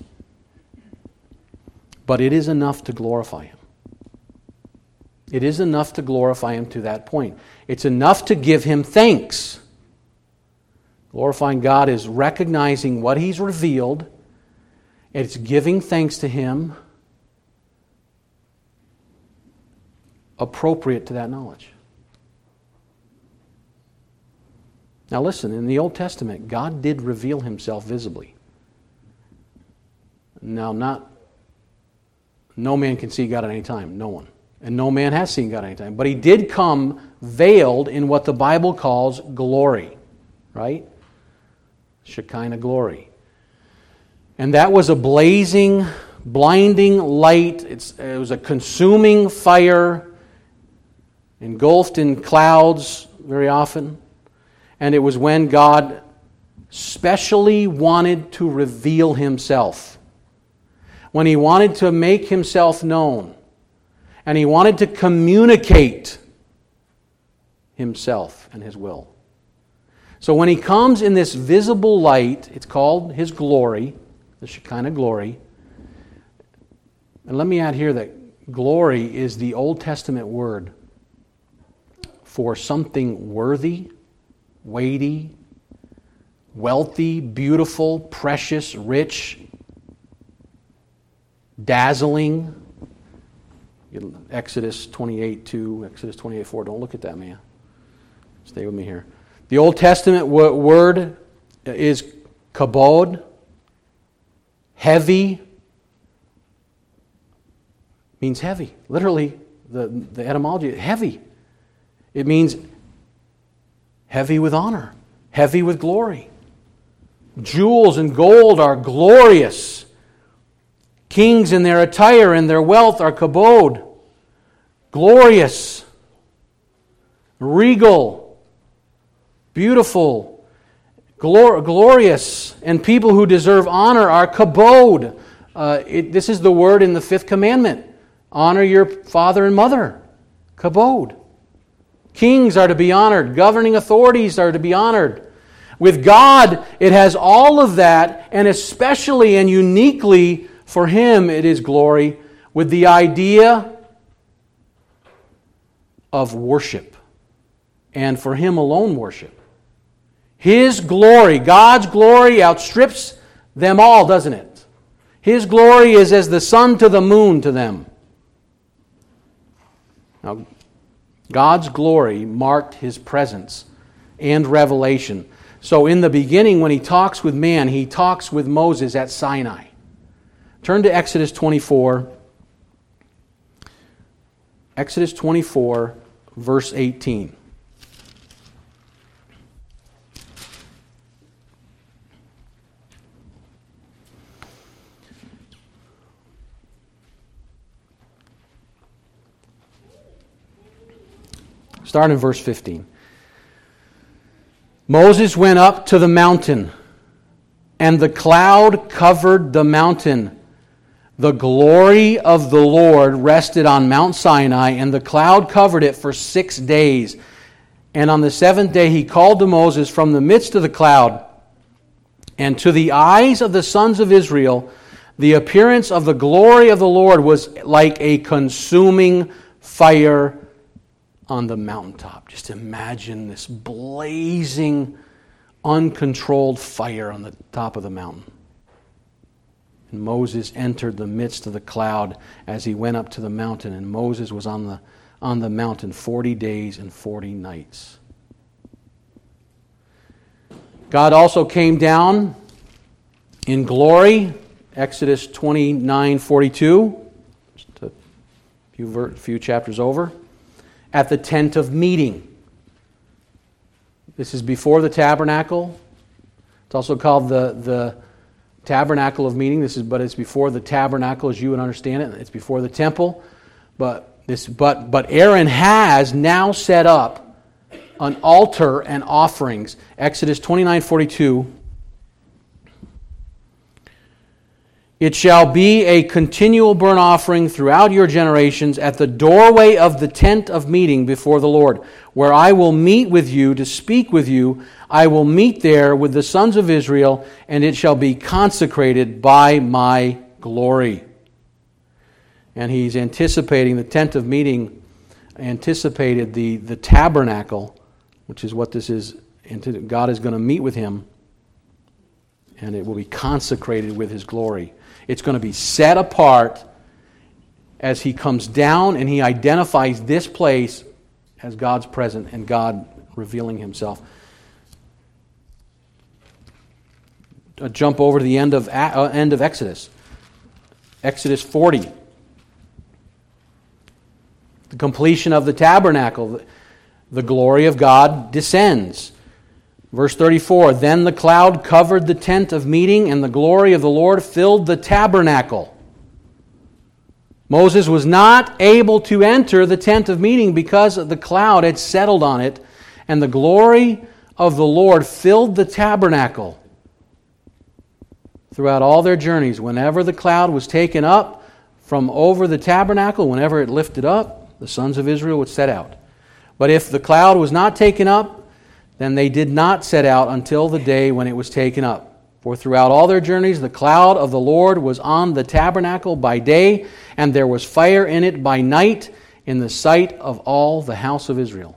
But it is enough to glorify Him. It is enough to glorify Him to that point. It's enough to give Him thanks. Glorifying God is recognizing what He's revealed. It's giving thanks to Him appropriate to that knowledge. Now listen, in the Old Testament, God did reveal Himself visibly. Now, not no man can see God at any time. No one. And no man has seen God at any time. But He did come veiled in what the Bible calls glory. Right? Shekinah glory. And that was a blazing, blinding light. It's, it was a consuming fire, engulfed in clouds very often. And it was when God specially wanted to reveal Himself. When He wanted to make Himself known. And He wanted to communicate Himself and His will. So when He comes in this visible light, it's called His glory, the Shekinah glory. And let me add here that glory is the Old Testament word for something worthy, weighty, wealthy, beautiful, precious, rich, dazzling. Exodus twenty-eight two, Exodus twenty-eight four. Don't look at that, man. Stay with me here. The Old Testament word is kabod, heavy, means heavy. Literally, the, the etymology, heavy. It means heavy with honor, heavy with glory. Jewels and gold are glorious. Kings in their attire and their wealth are kabod, glorious, regal, beautiful, glor- glorious, and people who deserve honor are kabod. Uh, it, this is the word in the fifth commandment. Honor your father and mother. Kabod. Kings are to be honored. Governing authorities are to be honored. With God, it has all of that, and especially and uniquely for Him it is glory, with the idea of worship. And for Him alone worship. His glory, God's glory outstrips them all, doesn't it? His glory is as the sun to the moon to them. Now, God's glory marked His presence and revelation. So in the beginning, when He talks with man, He talks with Moses at Sinai. Turn to Exodus twenty-four. Exodus twenty-four, verse eighteen. Start in verse fifteen. Moses went up to the mountain, and the cloud covered the mountain. The glory of the Lord rested on Mount Sinai, and the cloud covered it for six days. And on the seventh day He called to Moses from the midst of the cloud. And to the eyes of the sons of Israel, the appearance of the glory of the Lord was like a consuming fire on the mountaintop. Just imagine this blazing, uncontrolled fire on the top of the mountain. And Moses entered the midst of the cloud as he went up to the mountain, and Moses was on the on the mountain forty days and forty nights. God also came down in glory, Exodus twenty-nine forty-two, just a few, ver- few chapters over, at the tent of meeting. This is before the tabernacle. It's also called the, the tabernacle of meeting. This is, but it's before the tabernacle as you would understand it. It's before the temple. But this, but but Aaron has now set up an altar and offerings. Exodus twenty-nine forty-two. It shall be a continual burnt offering throughout your generations at the doorway of the tent of meeting before the Lord, where I will meet with you to speak with you. I will meet there with the sons of Israel, and it shall be consecrated by my glory. And he's anticipating the tent of meeting, anticipated the, the tabernacle, which is what this is. God is going to meet with him, and it will be consecrated with his glory. It's going to be set apart as he comes down and he identifies this place as God's presence and God revealing himself. A jump over to the end of uh, end of Exodus. Exodus forty. The completion of the tabernacle. The glory of God descends. Verse thirty-four, then the cloud covered the tent of meeting, and the glory of the Lord filled the tabernacle. Moses was not able to enter the tent of meeting because the cloud had settled on it, and the glory of the Lord filled the tabernacle. Throughout all their journeys, whenever the cloud was taken up from over the tabernacle, whenever it lifted up, the sons of Israel would set out. But if the cloud was not taken up, then they did not set out until the day when it was taken up. For throughout all their journeys, the cloud of the Lord was on the tabernacle by day, and there was fire in it by night, in the sight of all the house of Israel.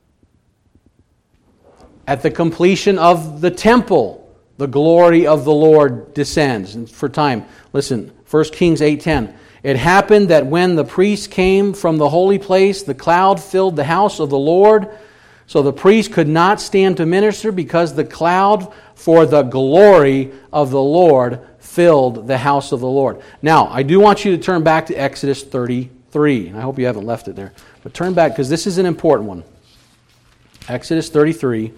At the completion of the temple, the glory of the Lord descends. And for time, listen, First Kings eight ten. It happened that when the priests came from the holy place, the cloud filled the house of the Lord, so the priest could not stand to minister because the cloud for the glory of the Lord filled the house of the Lord. Now, I do want you to turn back to Exodus thirty-three, and I hope you haven't left it there. But turn back, because this is an important one. Exodus thirty-three.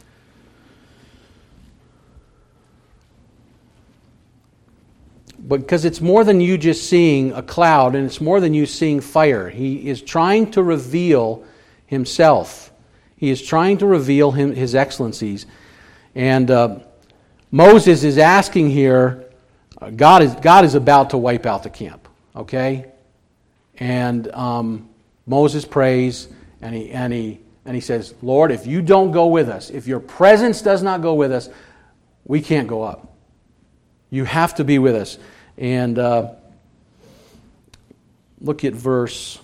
Because it's more than you just seeing a cloud, and it's more than you seeing fire. He is trying to reveal Himself. He is trying to reveal him, His excellencies. And uh, Moses is asking here, uh, God is God is about to wipe out the camp, okay? And um, Moses prays, and he and he and he says, Lord, if you don't go with us, if your presence does not go with us, we can't go up. You have to be with us. And uh, look at verse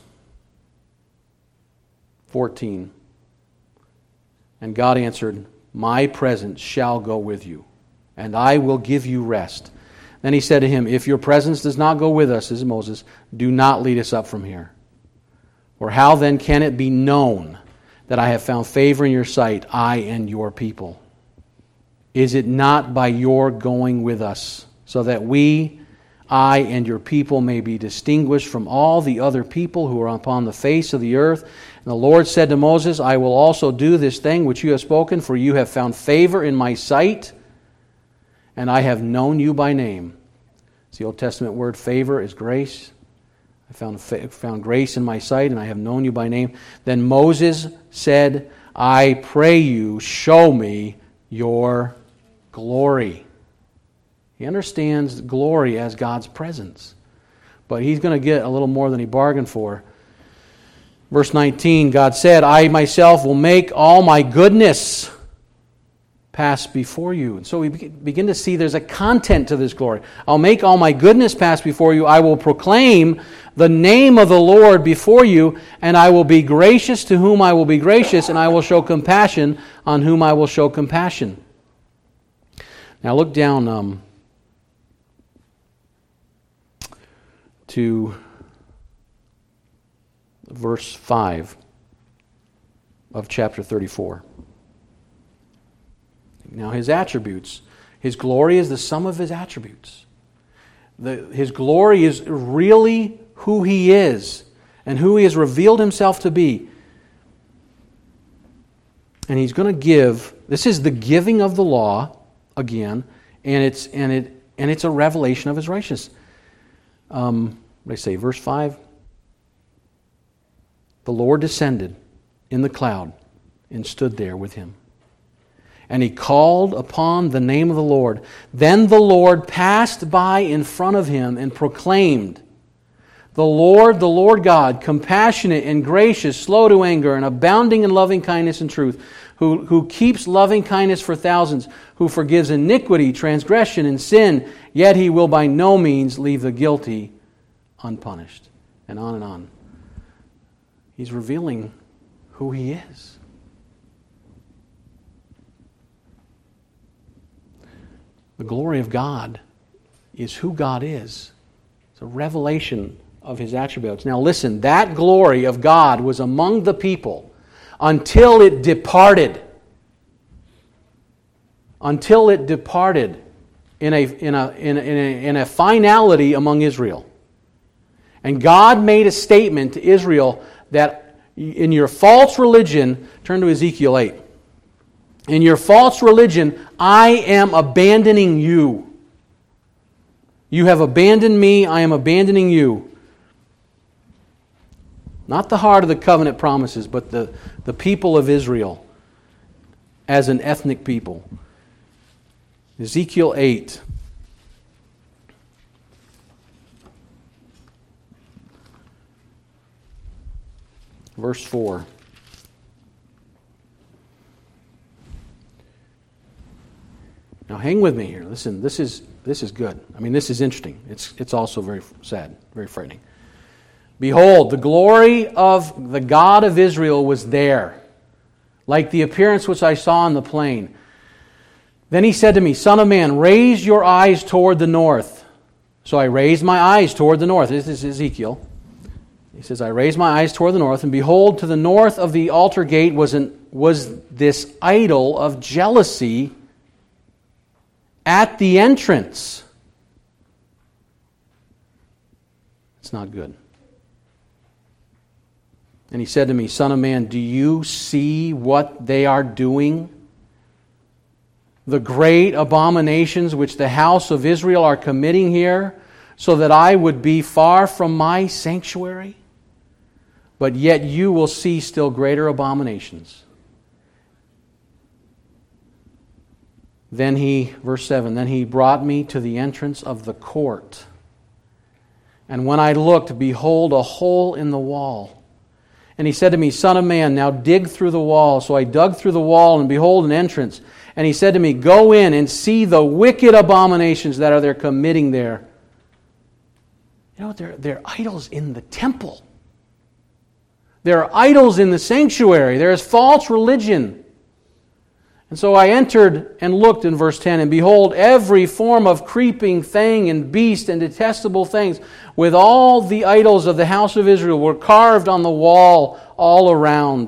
fourteen. And God answered, my presence shall go with you, and I will give you rest. Then he said to him, if your presence does not go with us, this is Moses, do not lead us up from here. For how then can it be known that I have found favor in your sight, I and your people? Is it not by your going with us, so that we, I and your people, may be distinguished from all the other people who are upon the face of the earth? And the Lord said to Moses, I will also do this thing which you have spoken, for you have found favor in my sight, and I have known you by name. It's the Old Testament word favor is grace. I found, found grace in my sight, and I have known you by name. Then Moses said, I pray you, show me your glory. He understands glory as God's presence. But he's going to get a little more than he bargained for. Verse nineteen, God said, I myself will make all my goodness pass before you. And so we begin to see there's a content to this glory. I'll make all my goodness pass before you. I will proclaim the name of the Lord before you, and I will be gracious to whom I will be gracious, and I will show compassion on whom I will show compassion. Now look down um, to verse five of chapter thirty-four. Now his attributes, his glory is the sum of his attributes. The, his glory is really who he is and who he has revealed himself to be. And he's going to give, this is the giving of the law again, and it's and it and it's a revelation of his righteousness. Um, what did I say? Verse five. The Lord descended in the cloud and stood there with him. And he called upon the name of the Lord. Then the Lord passed by in front of him and proclaimed, the Lord, the Lord God, compassionate and gracious, slow to anger, and abounding in loving kindness and truth, who, who keeps loving kindness for thousands, who forgives iniquity, transgression, and sin, yet he will by no means leave the guilty unpunished. And on and on. He's revealing who he is. The glory of God is who God is. It's a revelation of his attributes. Now listen, that glory of God was among the people until it departed. Until it departed in a, in a, in a, in a, in a finality among Israel. And God made a statement to Israel that in your false religion, turn to Ezekiel eight. In your false religion, I am abandoning you. You have abandoned me, I am abandoning you. Not the heart of the covenant promises, but the, the people of Israel as an ethnic people. Ezekiel eight. Verse four. Now hang with me here. Listen, this is this is good. I mean, this is interesting. It's it's also very sad, very frightening. Behold, the glory of the God of Israel was there, like the appearance which I saw on the plain. Then he said to me, Son of man, raise your eyes toward the north. So I raised my eyes toward the north. This is Ezekiel. He says, I raised my eyes toward the north, and behold, to the north of the altar gate was an, was this idol of jealousy at the entrance. It's not good. And he said to me, Son of man, do you see what they are doing? The great abominations which the house of Israel are committing here, so that I would be far from my sanctuary? But yet you will see still greater abominations. Then he, verse seven, then he brought me to the entrance of the court. And when I looked, behold, a hole in the wall. And he said to me, Son of man, now dig through the wall. So I dug through the wall, and behold, an entrance. And he said to me, Go in and see the wicked abominations that are there committing there. You know, they're, they're idols in the temple. There are idols in the sanctuary. There is false religion. And so I entered and looked in verse ten, and behold, every form of creeping thing and beast and detestable things, with all the idols of the house of Israel, were carved on the wall all around.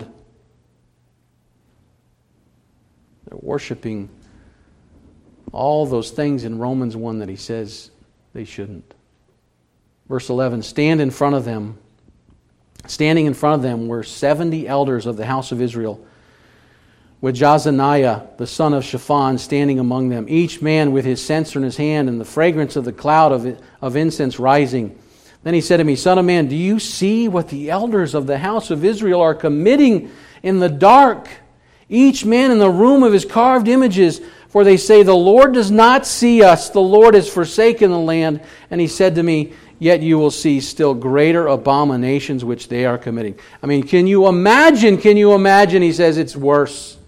They're worshiping all those things in Romans one that he says they shouldn't. Verse eleven, stand in front of them. Standing in front of them were seventy elders of the house of Israel, with Jazaniah, the son of Shaphan, standing among them, each man with his censer in his hand, and the fragrance of the cloud of, of incense rising. Then he said to me, Son of man, do you see what the elders of the house of Israel are committing in the dark? Each man in the room of his carved images, for they say, the Lord does not see us, the Lord has forsaken the land. And he said to me, Yet you will see still greater abominations which they are committing. I mean, can you imagine, can you imagine? He says it's worse.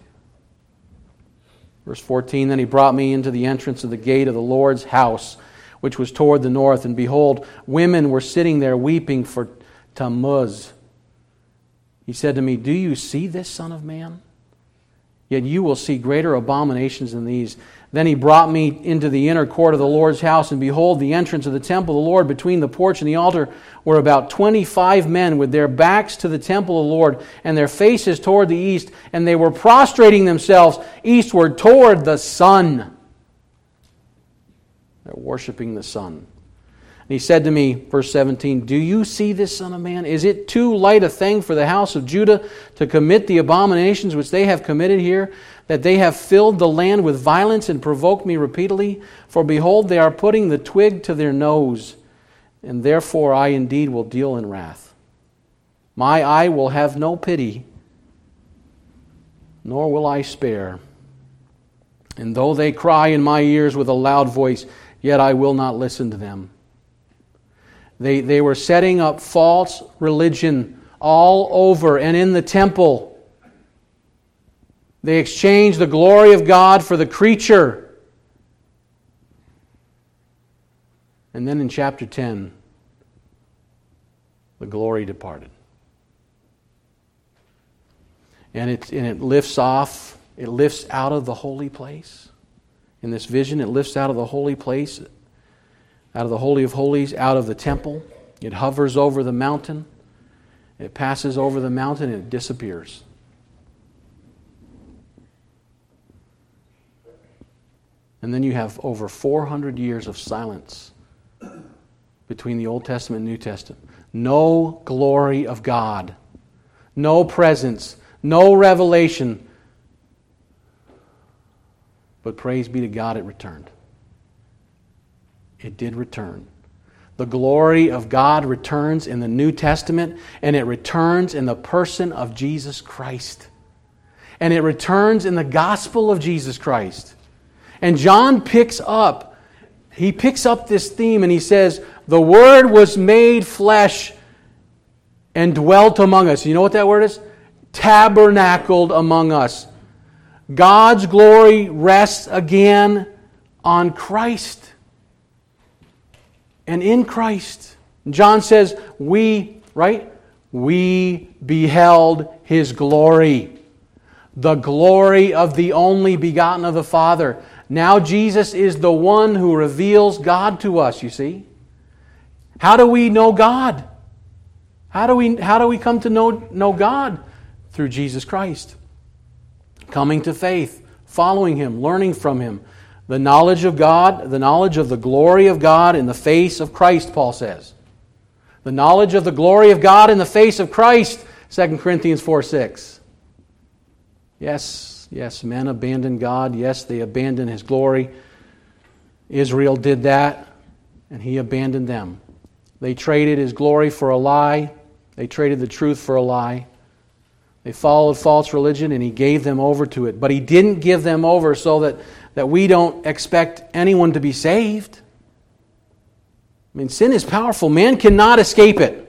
Verse fourteen, Then he brought me into the entrance of the gate of the Lord's house, which was toward the north. And behold, women were sitting there weeping for Tammuz. He said to me, Do you see this, Son of man? Yet you will see greater abominations than these. Then he brought me into the inner court of the Lord's house, and behold, the entrance of the temple of the Lord between the porch and the altar were about twenty-five men with their backs to the temple of the Lord and their faces toward the east, and they were prostrating themselves eastward toward the sun. They're worshiping the sun. And he said to me, verse seventeen, Do you see this, Son of man? Is it too light a thing for the house of Judah to commit the abominations which they have committed here, that they have filled the land with violence and provoked me repeatedly? For behold, they are putting the twig to their nose, and therefore I indeed will deal in wrath. My eye will have no pity, nor will I spare. And though they cry in my ears with a loud voice, yet I will not listen to them. They, they were setting up false religion all over and in the temple. They exchanged the glory of God for the creature. And then in chapter ten, the glory departed. And it, and it lifts off, it lifts out of the holy place. In this vision, it lifts out of the holy place, out of the Holy of Holies, out of the temple. It hovers over the mountain. It passes over the mountain and it disappears. And then you have over four hundred years of silence between the Old Testament and New Testament. No glory of God. No presence. No revelation. But praise be to God, it returned. It did return. The glory of God returns in the New Testament, and it returns in the person of Jesus Christ. And it returns in the gospel of Jesus Christ. And John picks up, he picks up this theme and he says, the Word was made flesh and dwelt among us. You know what that word is? Tabernacled among us. God's glory rests again on Christ and in Christ. John says, we, right? We beheld His glory. The glory of the only begotten of the Father. Now Jesus is the one who reveals God to us, you see. How do we know God? How do we, how do we come to know, know God? Through Jesus Christ. Coming to faith, following Him, learning from Him. The knowledge of God, the knowledge of the glory of God in the face of Christ, Paul says. The knowledge of the glory of God in the face of Christ, Second Corinthians four six. Yes, yes, men abandoned God. Yes, they abandoned His glory. Israel did that, and He abandoned them. They traded His glory for a lie. They traded the truth for a lie. They followed false religion, and He gave them over to it. But He didn't give them over so that, that we don't expect anyone to be saved. I mean, sin is powerful. Man cannot escape it.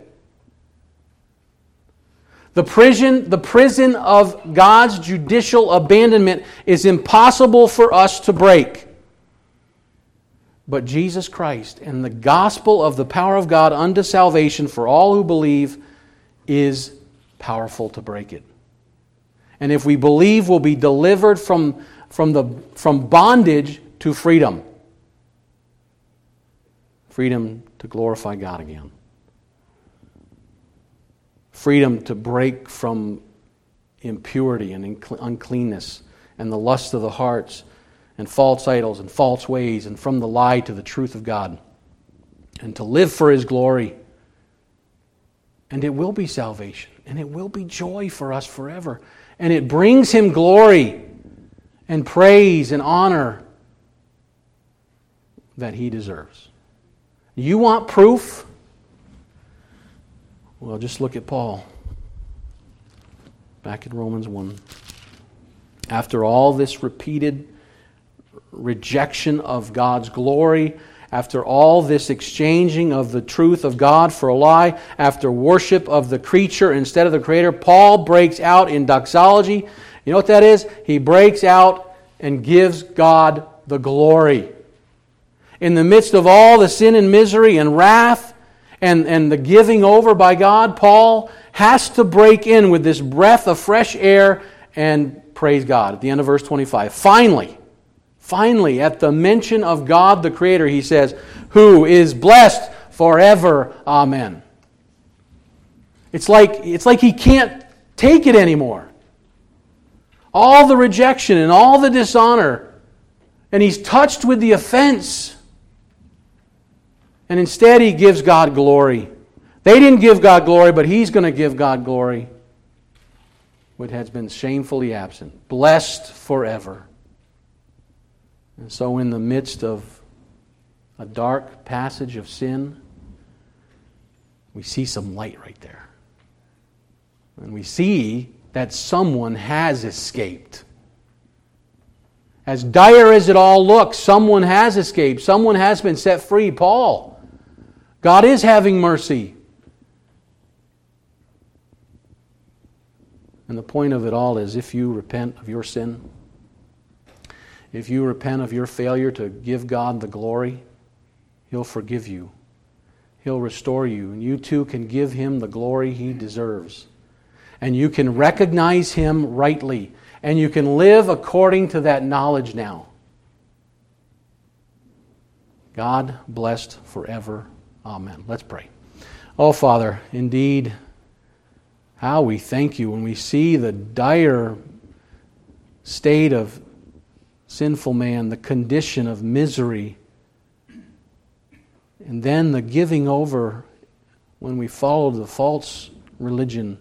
The prison, the prison of God's judicial abandonment is impossible for us to break. But Jesus Christ and the gospel of the power of God unto salvation for all who believe is powerful to break it. And if we believe, we'll be delivered from, from, the, from bondage to freedom. Freedom to glorify God again. Freedom to break from impurity and uncleanness and the lust of the hearts and false idols and false ways and from the lie to the truth of God. And to live for His glory. And it will be salvation. And it will be joy for us forever. And it brings Him glory and praise and honor that He deserves. You want proof? Well, just look at Paul. Back in Romans one. After all this repeated rejection of God's glory, after all this exchanging of the truth of God for a lie, after worship of the creature instead of the Creator, Paul breaks out in doxology. You know what that is? He breaks out and gives God the glory. In the midst of all the sin and misery and wrath and, and the giving over by God, Paul has to break in with this breath of fresh air and praise God. At the end of verse twenty-five. Finally, finally, at the mention of God the Creator, he says, who is blessed forever. Amen. It's like, it's like he can't take it anymore. All the rejection and all the dishonor. And he's touched with the offense. And instead he gives God glory. They didn't give God glory, but he's going to give God glory. What has been shamefully absent. Blessed forever. And so in the midst of a dark passage of sin, we see some light right there. And we see that someone has escaped. As dire as it all looks, someone has escaped. Someone has been set free. Paul. God is having mercy. And the point of it all is if you repent of your sin, if you repent of your failure to give God the glory, He'll forgive you. He'll restore you. And you too can give Him the glory He deserves. And you can recognize Him rightly. And you can live according to that knowledge now. God blessed forever. Amen. Let's pray. Oh, Father, indeed, how we thank You when we see the dire state of sinful man, the condition of misery, and then the giving over when we follow the false religion.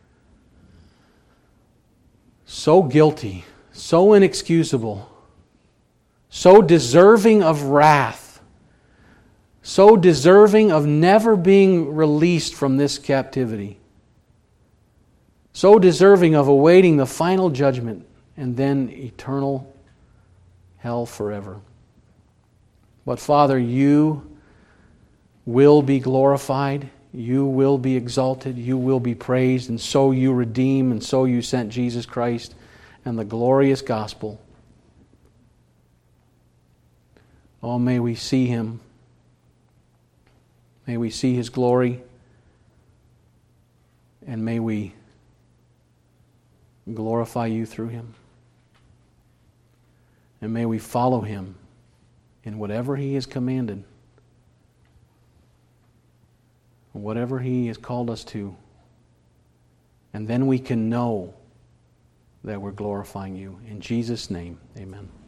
So guilty, so inexcusable, so deserving of wrath, so deserving of never being released from this captivity, so deserving of awaiting the final judgment and then eternal hell forever. But Father, You will be glorified, You will be exalted, You will be praised, and so You redeem, and so You sent Jesus Christ and the glorious gospel. Oh, may we see Him. May we see His glory. And may we glorify You through Him. And may we follow Him in whatever He has commanded, whatever He has called us to. And then we can know that we're glorifying You. In Jesus' name, amen.